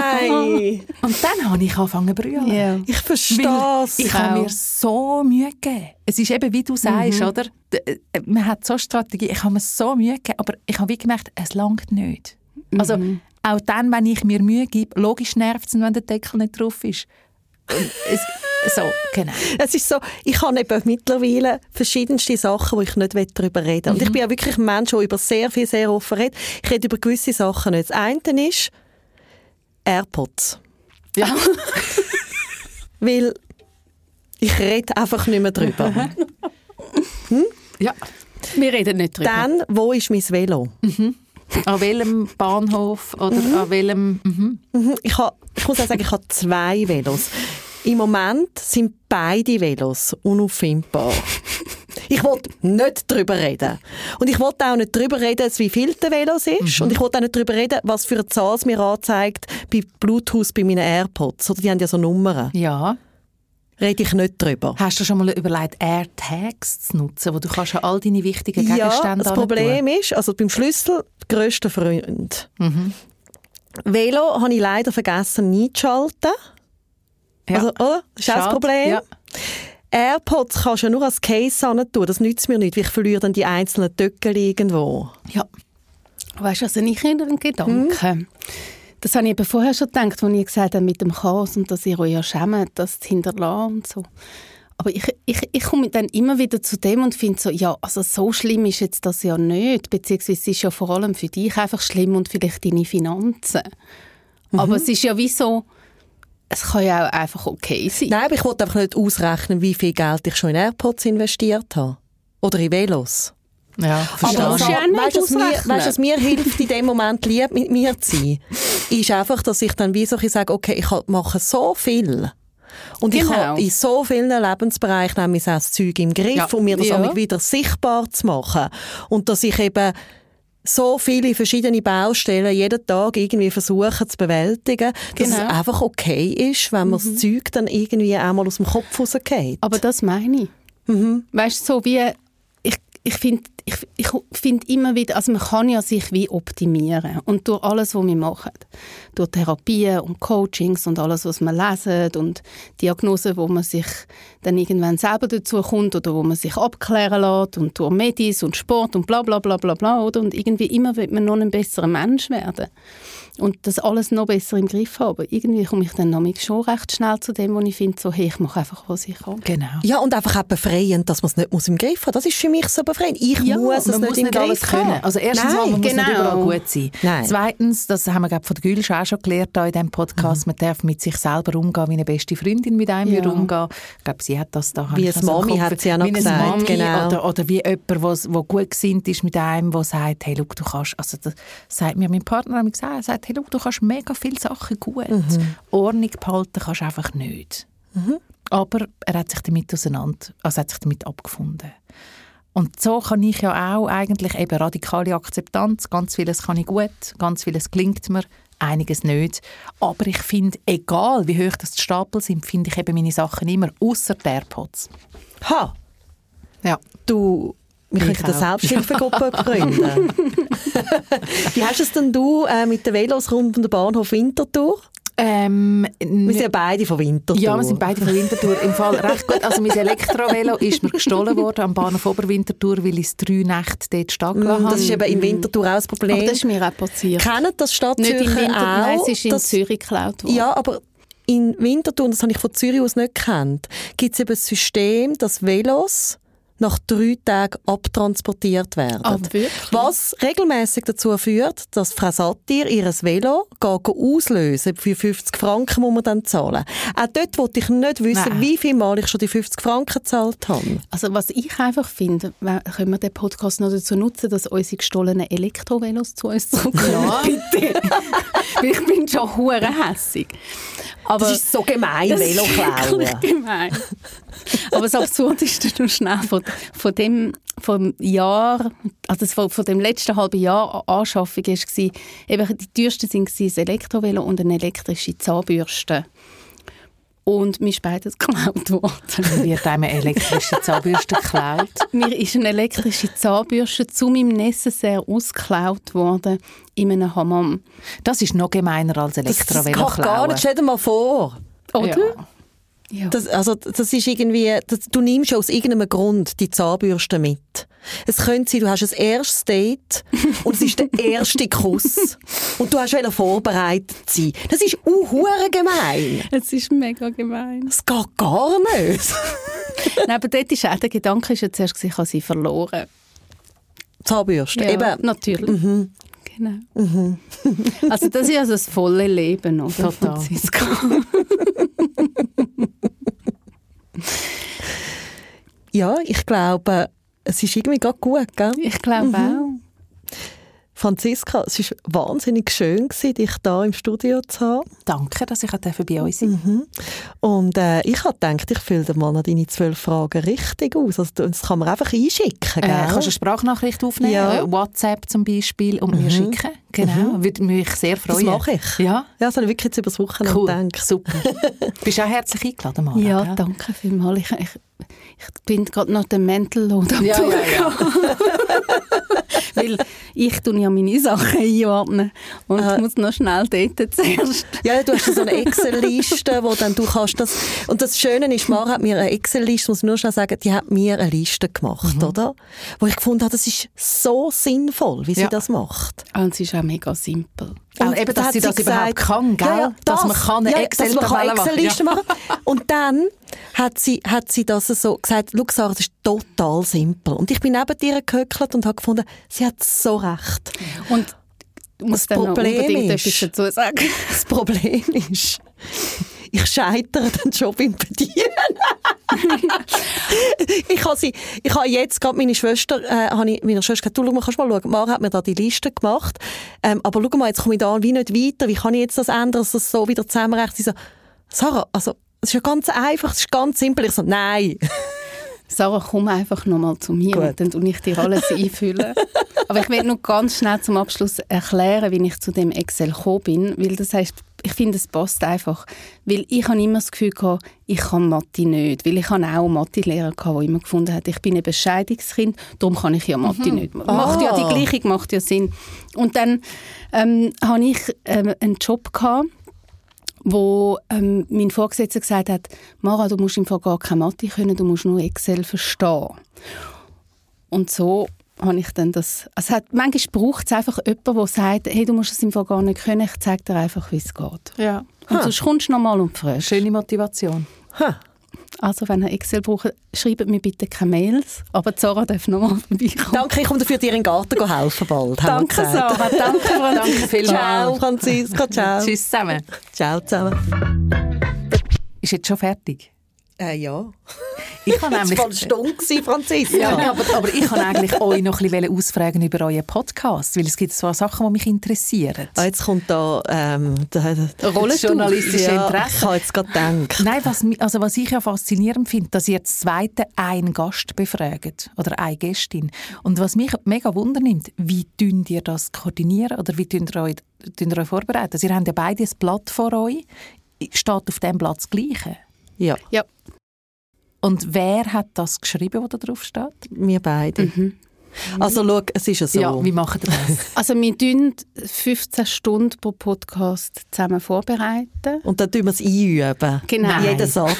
nein! Und dann habe ich angefangen zu brüllen. Yeah. Ich verstehe es. Ich habe mir so Mühe gegeben. Es ist eben, wie du sagst, oder? Man hat so eine Strategie, ich habe mir so Mühe gegeben, aber ich habe wie gemerkt, es langt nicht. Also auch dann, wenn ich mir Mühe gebe, logisch nervt es, wenn der Deckel nicht drauf ist. So, genau. Es ist so, ich habe eben mittlerweile verschiedenste Sachen, wo ich nicht darüber reden will. Und ich bin ja wirklich ein Mensch, der über sehr viel, sehr offen redet. Ich rede über gewisse Sachen nicht. Das eine ist AirPods. Ja. Weil ich rede einfach nicht mehr drüber. Ja. Wir reden nicht drüber. Dann, wo ist mein Velo? An welchem Bahnhof oder an welchem... Ich muss auch sagen, ich habe 2 Velos. Im Moment sind beide Velos unauffindbar. Ich wollte nicht darüber reden. Und ich wollte auch nicht darüber reden, wie viel der Velos ist. Und ich wollte auch nicht darüber reden, was für eine Zahl es mir anzeigt bei Bluetooth bei meinen AirPods. Oder die haben ja so Nummern. Ja. Rede ich nicht drüber. Hast du schon mal überlegt, AirTags zu nutzen, wo du kannst all deine wichtigen Gegenstände das Problem ist, also beim Schlüssel, der grösste Freund. Velo habe ich leider vergessen einzuschalten. Ja. Also, das ist auch das Problem. Ja. AirPods kannst du ja nur als Case hin tun. Das nützt mir nicht, weil ich verliere dann die einzelnen Töckel irgendwo. Ja. Weißt du, also ich habe einen Gedanken. Das habe ich eben vorher schon gedacht, als ich gesagt habe, mit dem Chaos und dass ihr euch ja schämt, das zu hinterlassen und so. Aber ich komme dann immer wieder zu dem und finde so, ja, also so schlimm ist jetzt das ja nicht, beziehungsweise es ist ja vor allem für dich einfach schlimm und vielleicht deine Finanzen. Aber es ist ja wie so, es kann ja auch einfach okay sein. Nein, aber ich wollte einfach nicht ausrechnen, wie viel Geld ich schon in AirPods investiert habe. Oder in Velos. Ja, verstehe. Aber weißt du, was mir hilft, in dem Moment lieb mit mir zu sein, ist einfach, dass ich dann wie so sage, okay, ich mache so viel. Und ich habe in so vielen Lebensbereichen nämlich auch das Zeug im Griff, um mir das wieder sichtbar zu machen. Und dass ich eben so viele verschiedene Baustellen jeden Tag irgendwie versuche zu bewältigen, dass es einfach okay ist, wenn man das Zeug dann irgendwie einmal aus dem Kopf rausgeht. Aber das meine ich. Weißt du, so wie ich finde immer wieder, also man kann ja sich wie optimieren und durch alles, was wir machen, durch Therapien und Coachings und alles, was wir lesen und Diagnosen, wo man sich dann irgendwann selber dazu kommt oder wo man sich abklären lässt und durch Medis und Sport und bla bla bla bla bla, oder? Und irgendwie immer will man noch ein besserer Mensch werden und das alles noch besser im Griff haben. Aber irgendwie komme ich dann nämlich schon recht schnell zu dem, wo ich finde, so, hey, ich mache einfach, was ich kann. Genau. Ja, und einfach auch befreiend, dass man es nicht im Griff haben muss. Das ist für mich so befreiend. Ich muss es nicht alles können. Also erstens mal, man muss nicht überall gut sein. Nein. Zweitens, das haben wir glaub, von der Gülsch auch schon gelernt in diesem Podcast, man darf mit sich selber umgehen, wie eine beste Freundin mit einem würde umgehen. Ich glaube, sie hat das da. Wie eine Mami hat sie ja noch gesagt. Mami, genau. oder wie jemand, der gut gesinnt ist mit einem, der sagt, hey, look, du kannst, also das sagt mir mein Partner gesagt, er sagt, hey, look, du kannst mega viele Sachen gut. Ordnung behalten kannst du einfach nicht. Aber er hat sich damit abgefunden. Und so kann ich ja auch eigentlich eben radikale Akzeptanz. Ganz vieles kann ich gut, ganz vieles gelingt mir, einiges nicht. Aber ich finde, egal wie hoch das die Stapel sind, finde ich eben meine Sachen immer, ausser der AirPods. Ha! Ja. Wir können eine Selbsthilfegruppe gründen. Wie hast es denn du mit den Velos rund um den Bahnhof Winterthur? Wir sind ja beide von Winterthur. Ja, wir sind beide von Winterthur. Im Fall recht gut. Also mein Elektrovelo ist mir gestohlen worden am Bahnhof Oberwinterthur, weil ich es 3 Nächte dort stehen gelassen habe. Das ist eben in Winterthur auch das Problem. Aber das ist mir auch passiert. Kennen das Stadtzürcher nicht in Winterthur, auch? Nein, es ist in Zürich geklaut worden. Ja, aber in Winterthur, und das habe ich von Zürich aus nicht gekannt, gibt es eben ein System, dass Velos nach 3 Tagen abtransportiert werden. Wirklich? Was regelmäßig dazu führt, dass Frau Satir ihr Velo auslösen für 50 Franken, muss man dann zahlen. Auch dort wollte ich nicht wissen, wie viel Mal ich schon die 50 Franken gezahlt habe. Also was ich einfach finde, können wir den Podcast noch dazu nutzen, dass unsere gestohlenen Elektrovelos zu uns zurückkommen? Ja, bitte. Ich bin schon hure hässig. Aber das ist so gemein, Velo klauen. Das ist gemein. Aber das Absurdeste noch schnell vom Jahr, also von dem letzten halben Jahr Anschaffung war, eben die teuersten waren das Elektrovelo und eine elektrische Zahnbürste. Und mir ist beides geklaut worden. Wird einem eine elektrische Zahnbürste geklaut? Mir ist eine elektrische Zahnbürste zu meinem Necessaire ausgeklaut worden in einem Hammam. Das ist noch gemeiner als Elektrovelo klauen. Das kann gar nicht, stell dir mal vor. Oder? Ja. Das ist irgendwie, du nimmst aus irgendeinem Grund die Zahnbürste mit. Es könnte sein, du hast ein erstes Date und es ist der erste Kuss und du hast vorbereitet sein. Das ist hure gemein. Es ist mega gemein. Das geht gar nicht. Nein, aber dort ist auch der Gedanke, ist ja zuerst, ich habe sie verloren. Zahnbürste, ja, eben. Natürlich. Mhm. Genau. Also das ist also das volle Leben, oder? Total. Ja, ich glaube, es ist irgendwie gerade gut, gell? Ich glaube auch. Franziska, es war wahnsinnig schön, dich hier im Studio zu haben. Danke, dass ich bei uns sein Und ich habe gedacht, ich fülle mal noch deine 12 Fragen richtig aus. Also, das kann man einfach einschicken. Gell? Kannst du eine Sprachnachricht aufnehmen, WhatsApp zum Beispiel, und mir schicken. Genau, würde mich sehr freuen. Das mache ich. Ja, das habe ich wirklich jetzt übers Wochenende gedacht. Super. Bist du auch herzlich eingeladen, Mara? Ja, gell? Danke vielmals. Ich bin gerade noch den Mental Load am Durchgehen. Weil ich tue ja meine Sachen einordnen und muss noch schnell dort zuerst. Ja, du hast so eine Excel-Liste, wo dann du kannst das... Und das Schöne ist, Mara hat mir eine Excel-Liste, muss ich nur schnell sagen, die hat mir eine Liste gemacht, oder? Wo ich gefunden habe, das ist so sinnvoll, wie sie das macht. Und es ist auch mega simpel. Und eben, dass sie das überhaupt kann, gell? Ja, dass man kann eine Excel-Liste machen kann. Und dann hat sie das so gesagt, schau Sarah, das ist total simpel. Und ich bin neben dir gehöckelt und habe gefunden, sie hat so recht. Und du musst dann noch unbedingt etwas dazu sagen. Das Problem ist, ich scheitere den Job im Bedienen. Ich habe jetzt gerade meiner Schwester gesagt, du, schau mal, kannst du mal schauen, Mara hat mir da die Liste gemacht, aber schau mal, jetzt komme ich da wie nicht weiter, wie kann ich jetzt das ändern, dass das so wieder zusammenrechnet? Sie so, Sarah, also, es ist ja ganz einfach, es ist ganz simpel. Ich so, nein. Sarah, komm einfach noch mal zu mir und dann tue ich dir alles einfüllen. Aber ich will noch ganz schnell zum Abschluss erklären, wie ich zu dem Excel gekommen bin, weil das heisst, ich finde, es passt einfach. Weil ich habe immer das Gefühl gehabt, ich kann Mathe nicht. Weil ich hatte auch Mathe-Lehrer, der immer gefunden hat, ich bin ein Bescheidungskind, darum kann ich ja Mathe nicht. Macht ja die Gleichung, macht ja Sinn. Und dann hatte ich einen Job gehabt, wo mein Vorgesetzter gesagt hat, Mara, du musst im Fall gar keine Mathe können, du musst nur Excel verstehen. Und so habe ich dann das... Also manchmal braucht es einfach jemanden, der sagt, hey, du musst es im Fall gar nicht können, ich zeige dir einfach, wie es geht. Ja. Und sonst kommst du noch mal und fragst. Schöne Motivation. Also wenn ihr Excel braucht, schreibt mir bitte keine Mails. Aber Sarah darf noch mal vorbeikommen. Danke, ich komme dafür dir in den Garten helfen bald. Danke, Sarah. Danke vielmals. Ciao, Franziska. Ciao. Tschüss zusammen. Ciao zusammen. Ist jetzt schon fertig? Ja. Ich habe nämlich... Das war eine Stunde, Franziska. Ja, aber ich wollte eigentlich euch noch ein bisschen ausfragen über euren Podcast, weil es gibt so Sachen, die mich interessieren. Jetzt kommt da das journalistische Interesse. Ich habe jetzt gerade gedacht. Nein, was ich ja faszinierend finde, dass ihr das zweite einen Gast befragt oder eine Gästin. Und was mich mega wundernimmt, wie könnt ihr das koordinieren oder wie könnt ihr euch vorbereiten? Also ihr habt ja beide ein Blatt vor euch. Steht auf diesem Blatt das Gleiche? Ja. Und wer hat das geschrieben, was da drauf steht? Wir beide. Also schau, es ist ja so. Ja, wie macht ihr das? Also wir tun 15 Stunden pro Podcast zusammen vorbereiten. Und dann tun wir es einüben. Genau. Jeden Satz.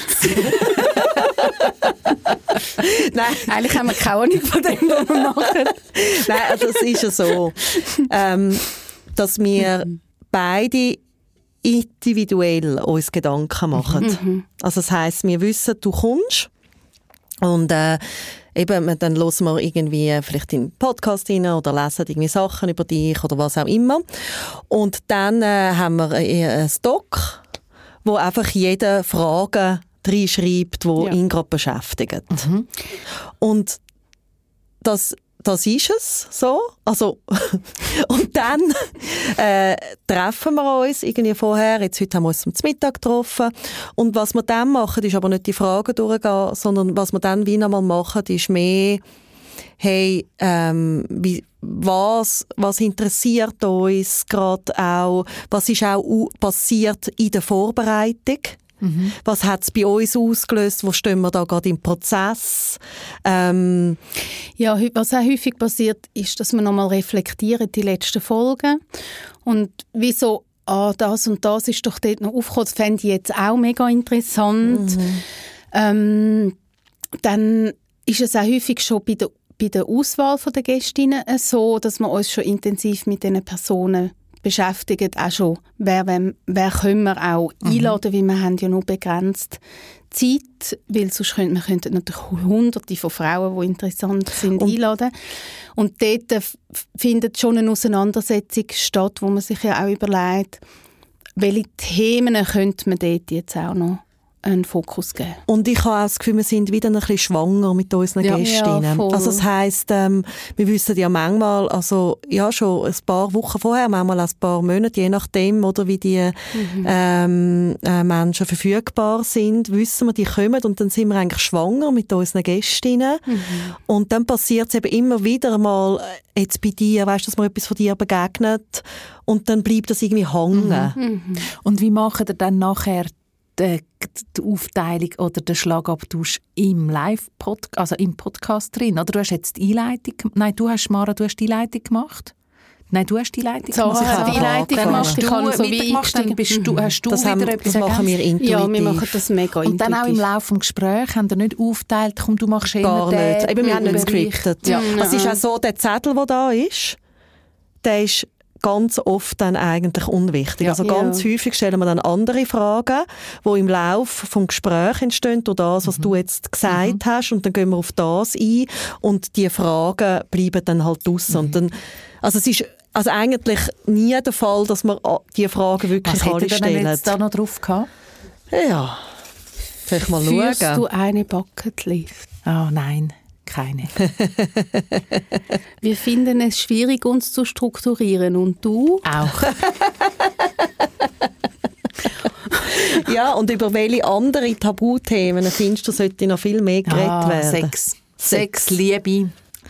Nein. Eigentlich haben wir keine Ahnung von dem, was wir machen. Nein, also es ist ja so, dass wir beide individuell uns Gedanken machen. Also das heisst, wir wissen, du kommst und eben, dann hören wir irgendwie vielleicht in den Podcast rein oder lesen irgendwie Sachen über dich oder was auch immer. Und dann haben wir einen Doc, wo einfach jeder Fragen reinschreibt, die ihn gerade beschäftigen. Und das ist es so. Also, und dann treffen wir uns irgendwie vorher. Heute haben wir uns zum Mittag getroffen. Und was wir dann machen, ist aber nicht die Fragen durchgehen, sondern was wir dann wie einmal machen, ist mehr, hey, was interessiert uns gerade auch, was ist auch passiert in der Vorbereitung? Was hat es bei uns ausgelöst? Wo stehen wir da gerade im Prozess? Ja, was auch häufig passiert, ist, dass wir nochmal reflektieren, die letzten Folgen. Und wieso, das und das ist doch dort noch aufgekommen, das fände ich jetzt auch mega interessant. Dann ist es auch häufig schon bei der Auswahl der Gästinnen so, dass wir uns schon intensiv mit diesen Personen beschäftigen, auch schon, wer können wir auch einladen, weil wir haben ja nur begrenzt Zeit, weil sonst könnten wir natürlich hunderte von Frauen, die interessant sind, einladen. Und dort findet schon eine Auseinandersetzung statt, wo man sich ja auch überlegt, welche Themen könnte man dort jetzt auch noch einen Fokus geben. Und ich habe auch das Gefühl, wir sind wieder ein bisschen schwanger mit unseren Gästinnen. Ja, also das heisst, wir wissen ja manchmal, also ja schon ein paar Wochen vorher, manchmal auch ein paar Monate, je nachdem, oder wie die Menschen verfügbar sind, wissen wir, die kommen und dann sind wir eigentlich schwanger mit unseren Gästinnen. Und dann passiert es eben immer wieder mal, jetzt bei dir, weißt du, dass mir etwas von dir begegnet und dann bleibt das irgendwie hängen. Und wie machen ihr dann nachher die Aufteilung oder den Schlagabtausch im Live-Podcast, also im Podcast drin? Oder du hast jetzt die Einleitung, nein, Mara, du hast die Einleitung gemacht? Nein, du hast die Einleitung gemacht. Ich habe die Einleitung gemacht. Ich habe so wie eingestiegen. Hast du das wieder etwas das machen wir intuitiv. Ja, wir machen das mega intuitiv. Und dann auch im Laufe des Gesprächs haben wir nicht aufgeteilt, komm, du machst gar nicht. Eben, wir haben nicht gescriptet. Ja. Es ist auch so, der Zettel, der da ist, der ist ganz oft dann eigentlich unwichtig. Ja. Also ganz häufig stellen wir dann andere Fragen, die im Laufe des Gesprächs entstehen, durch das, was du jetzt gesagt hast, und dann gehen wir auf das ein und die Fragen bleiben dann halt draussen. Und dann, also es ist also eigentlich nie der Fall, dass wir die Fragen wirklich alle stellen. Was hättet ihr jetzt da noch drauf gehabt? Ja, vielleicht mal Führst schauen. du eine Bucketlist? Oh nein, keine. Wir finden es schwierig, uns zu strukturieren. Und du? Auch. Ja, und über welche anderen Tabuthemen findest du, sollte noch viel mehr geredet werden? Sex, Liebe.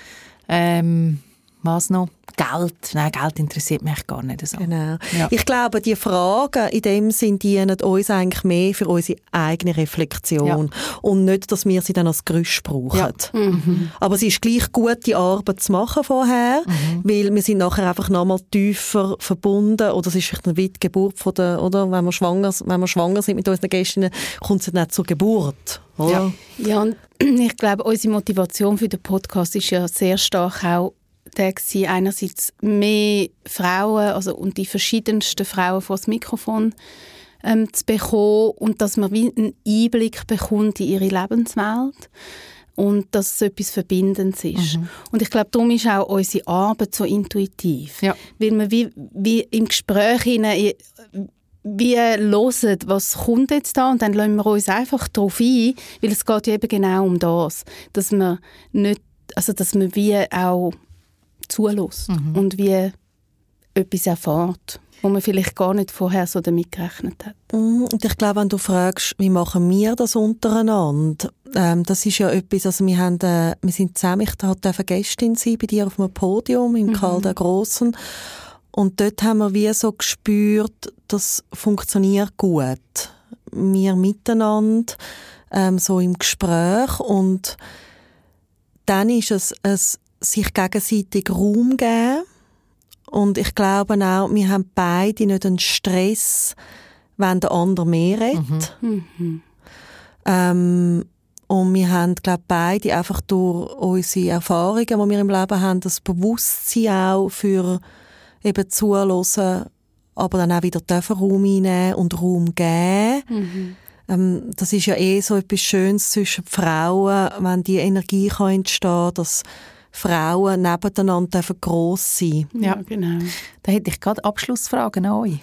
Was noch? Geld. Nein, Geld interessiert mich gar nicht so. Genau. Ja. Ich glaube, die Fragen in dem Sinn dienen uns eigentlich mehr für unsere eigene Reflexion und nicht, dass wir sie dann als Gerüst brauchen. Ja. Aber es ist gleich gut, die Arbeit zu machen vorher, weil wir sind nachher einfach nochmal tiefer verbunden, oder es ist vielleicht eine weite Geburt von der, oder wenn wir schwanger sind mit unseren Gästen, kommt es nicht zur Geburt. Oder? Ja, und ich glaube, unsere Motivation für den Podcast ist ja sehr stark auch einerseits mehr Frauen, also und die verschiedensten Frauen vor das Mikrofon zu bekommen und dass man wie einen Einblick bekommt in ihre Lebenswelt und dass es etwas Verbindendes ist. Und ich glaube, darum ist auch unsere Arbeit so intuitiv. Ja. Weil man wie im Gespräch wie hören, was kommt jetzt da, und dann lassen wir uns einfach darauf ein, weil es geht ja eben genau um das, dass man nicht, also dass man wie auch zulässt und wie etwas erfährt, wo man vielleicht gar nicht vorher so damit gerechnet hat. Und ich glaube, wenn du fragst, wie machen wir das untereinander, das ist ja etwas, also wir sind zusammen, ich durfte Gästin sein bei dir auf einem Podium im Karl der Grossen. Und dort haben wir wie so gespürt, das funktioniert gut. Wir miteinander, so im Gespräch. Und dann ist es ein sich gegenseitig Raum geben. Und ich glaube auch, wir haben beide nicht einen Stress, wenn der andere mehr redet. Und wir haben, glaube ich, beide einfach durch unsere Erfahrungen, die wir im Leben haben, das Bewusstsein auch für eben zuhören, aber dann auch wieder Raum einnehmen und Raum geben. Das ist ja so etwas Schönes zwischen Frauen, wenn die Energie entstehen kann, dass Frauen nebeneinander gross sein dürfen. Ja, genau. Da hätte ich gerade Abschlussfragen an euch.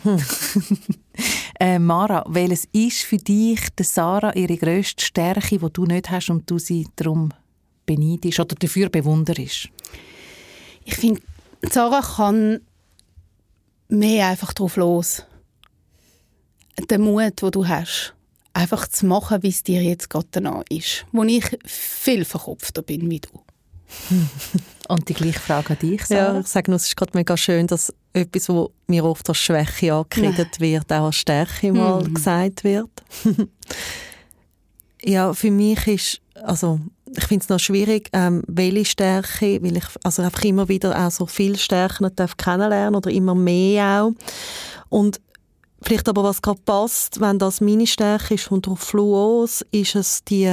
Mara, welches ist für dich der Sarah ihre grösste Stärke, die du nicht hast und du sie darum beneidest oder dafür bewunderst? Ich finde, Sarah kann mehr einfach drauf los. Den Mut, den du hast, einfach zu machen, wie es dir jetzt gerade danach ist. Wo ich viel verkopfter bin wie du. Und die gleiche Frage an dich, Sarah? Ja, ich sage nur, es ist gerade mega schön, dass etwas, was mir oft als Schwäche angekreidet wird, auch als Stärke mal gesagt wird. Ja, für mich ist, also ich finde es noch schwierig, welche Stärke, weil ich also einfach immer wieder auch so viele Stärken kennenlernen oder immer mehr auch. Und vielleicht aber, was gerade passt, wenn das meine Stärke ist und drauf los, ist es die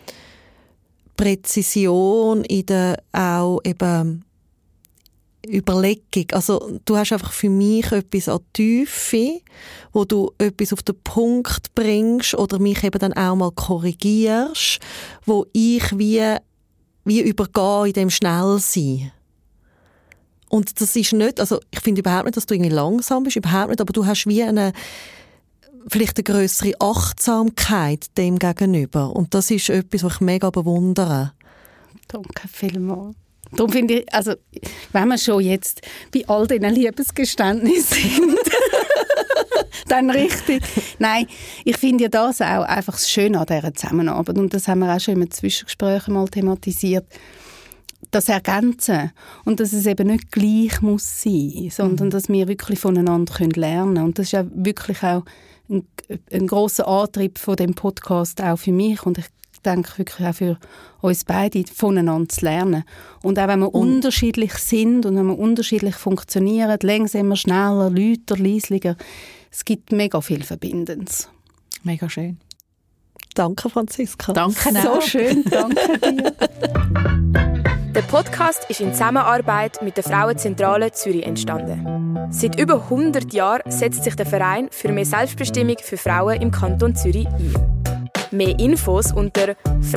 Präzision in der auch eben Überlegung. Also du hast einfach für mich etwas an Tiefe, wo du etwas auf den Punkt bringst oder mich eben dann auch mal korrigierst, wo ich wie übergehe in dem Schnellsein. Und das ist nicht, also ich finde überhaupt nicht, dass du irgendwie langsam bist, überhaupt nicht, aber du hast wie vielleicht eine grössere Achtsamkeit dem gegenüber. Und das ist etwas, was ich mega bewundere. Danke vielmals. Darum finde ich, also, wenn wir schon jetzt bei all diesen Liebesgeständnissen sind, dann richtig. Nein, ich finde ja das auch einfach das Schöne an dieser Zusammenarbeit. Und das haben wir auch schon im Zwischengespräch mal thematisiert. Das Ergänzen. Und dass es eben nicht gleich muss sein, sondern dass wir wirklich voneinander lernen können. Und das ist ja wirklich auch ein grosser Antrieb von dem Podcast auch für mich. Und ich denke wirklich auch für uns beide, voneinander zu lernen. Und auch wenn wir unterschiedlich sind und wenn wir unterschiedlich funktionieren, langsamer, schneller, lauter, leislicher, es gibt mega viel Verbindendes. Mega schön. Danke, Franziska. Danke auch. So schön, danke dir. Der Podcast ist in Zusammenarbeit mit der Frauenzentrale Zürich entstanden. Seit über 100 Jahren setzt sich der Verein für mehr Selbstbestimmung für Frauen im Kanton Zürich ein. Mehr Infos unter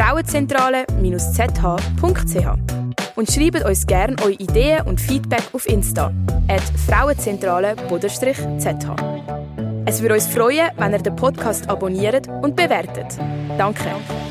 frauenzentrale-zh.ch. Und schreibt uns gerne eure Ideen und Feedback auf Insta @frauenzentrale_zh. Es würde uns freuen, wenn ihr den Podcast abonniert und bewertet. Danke.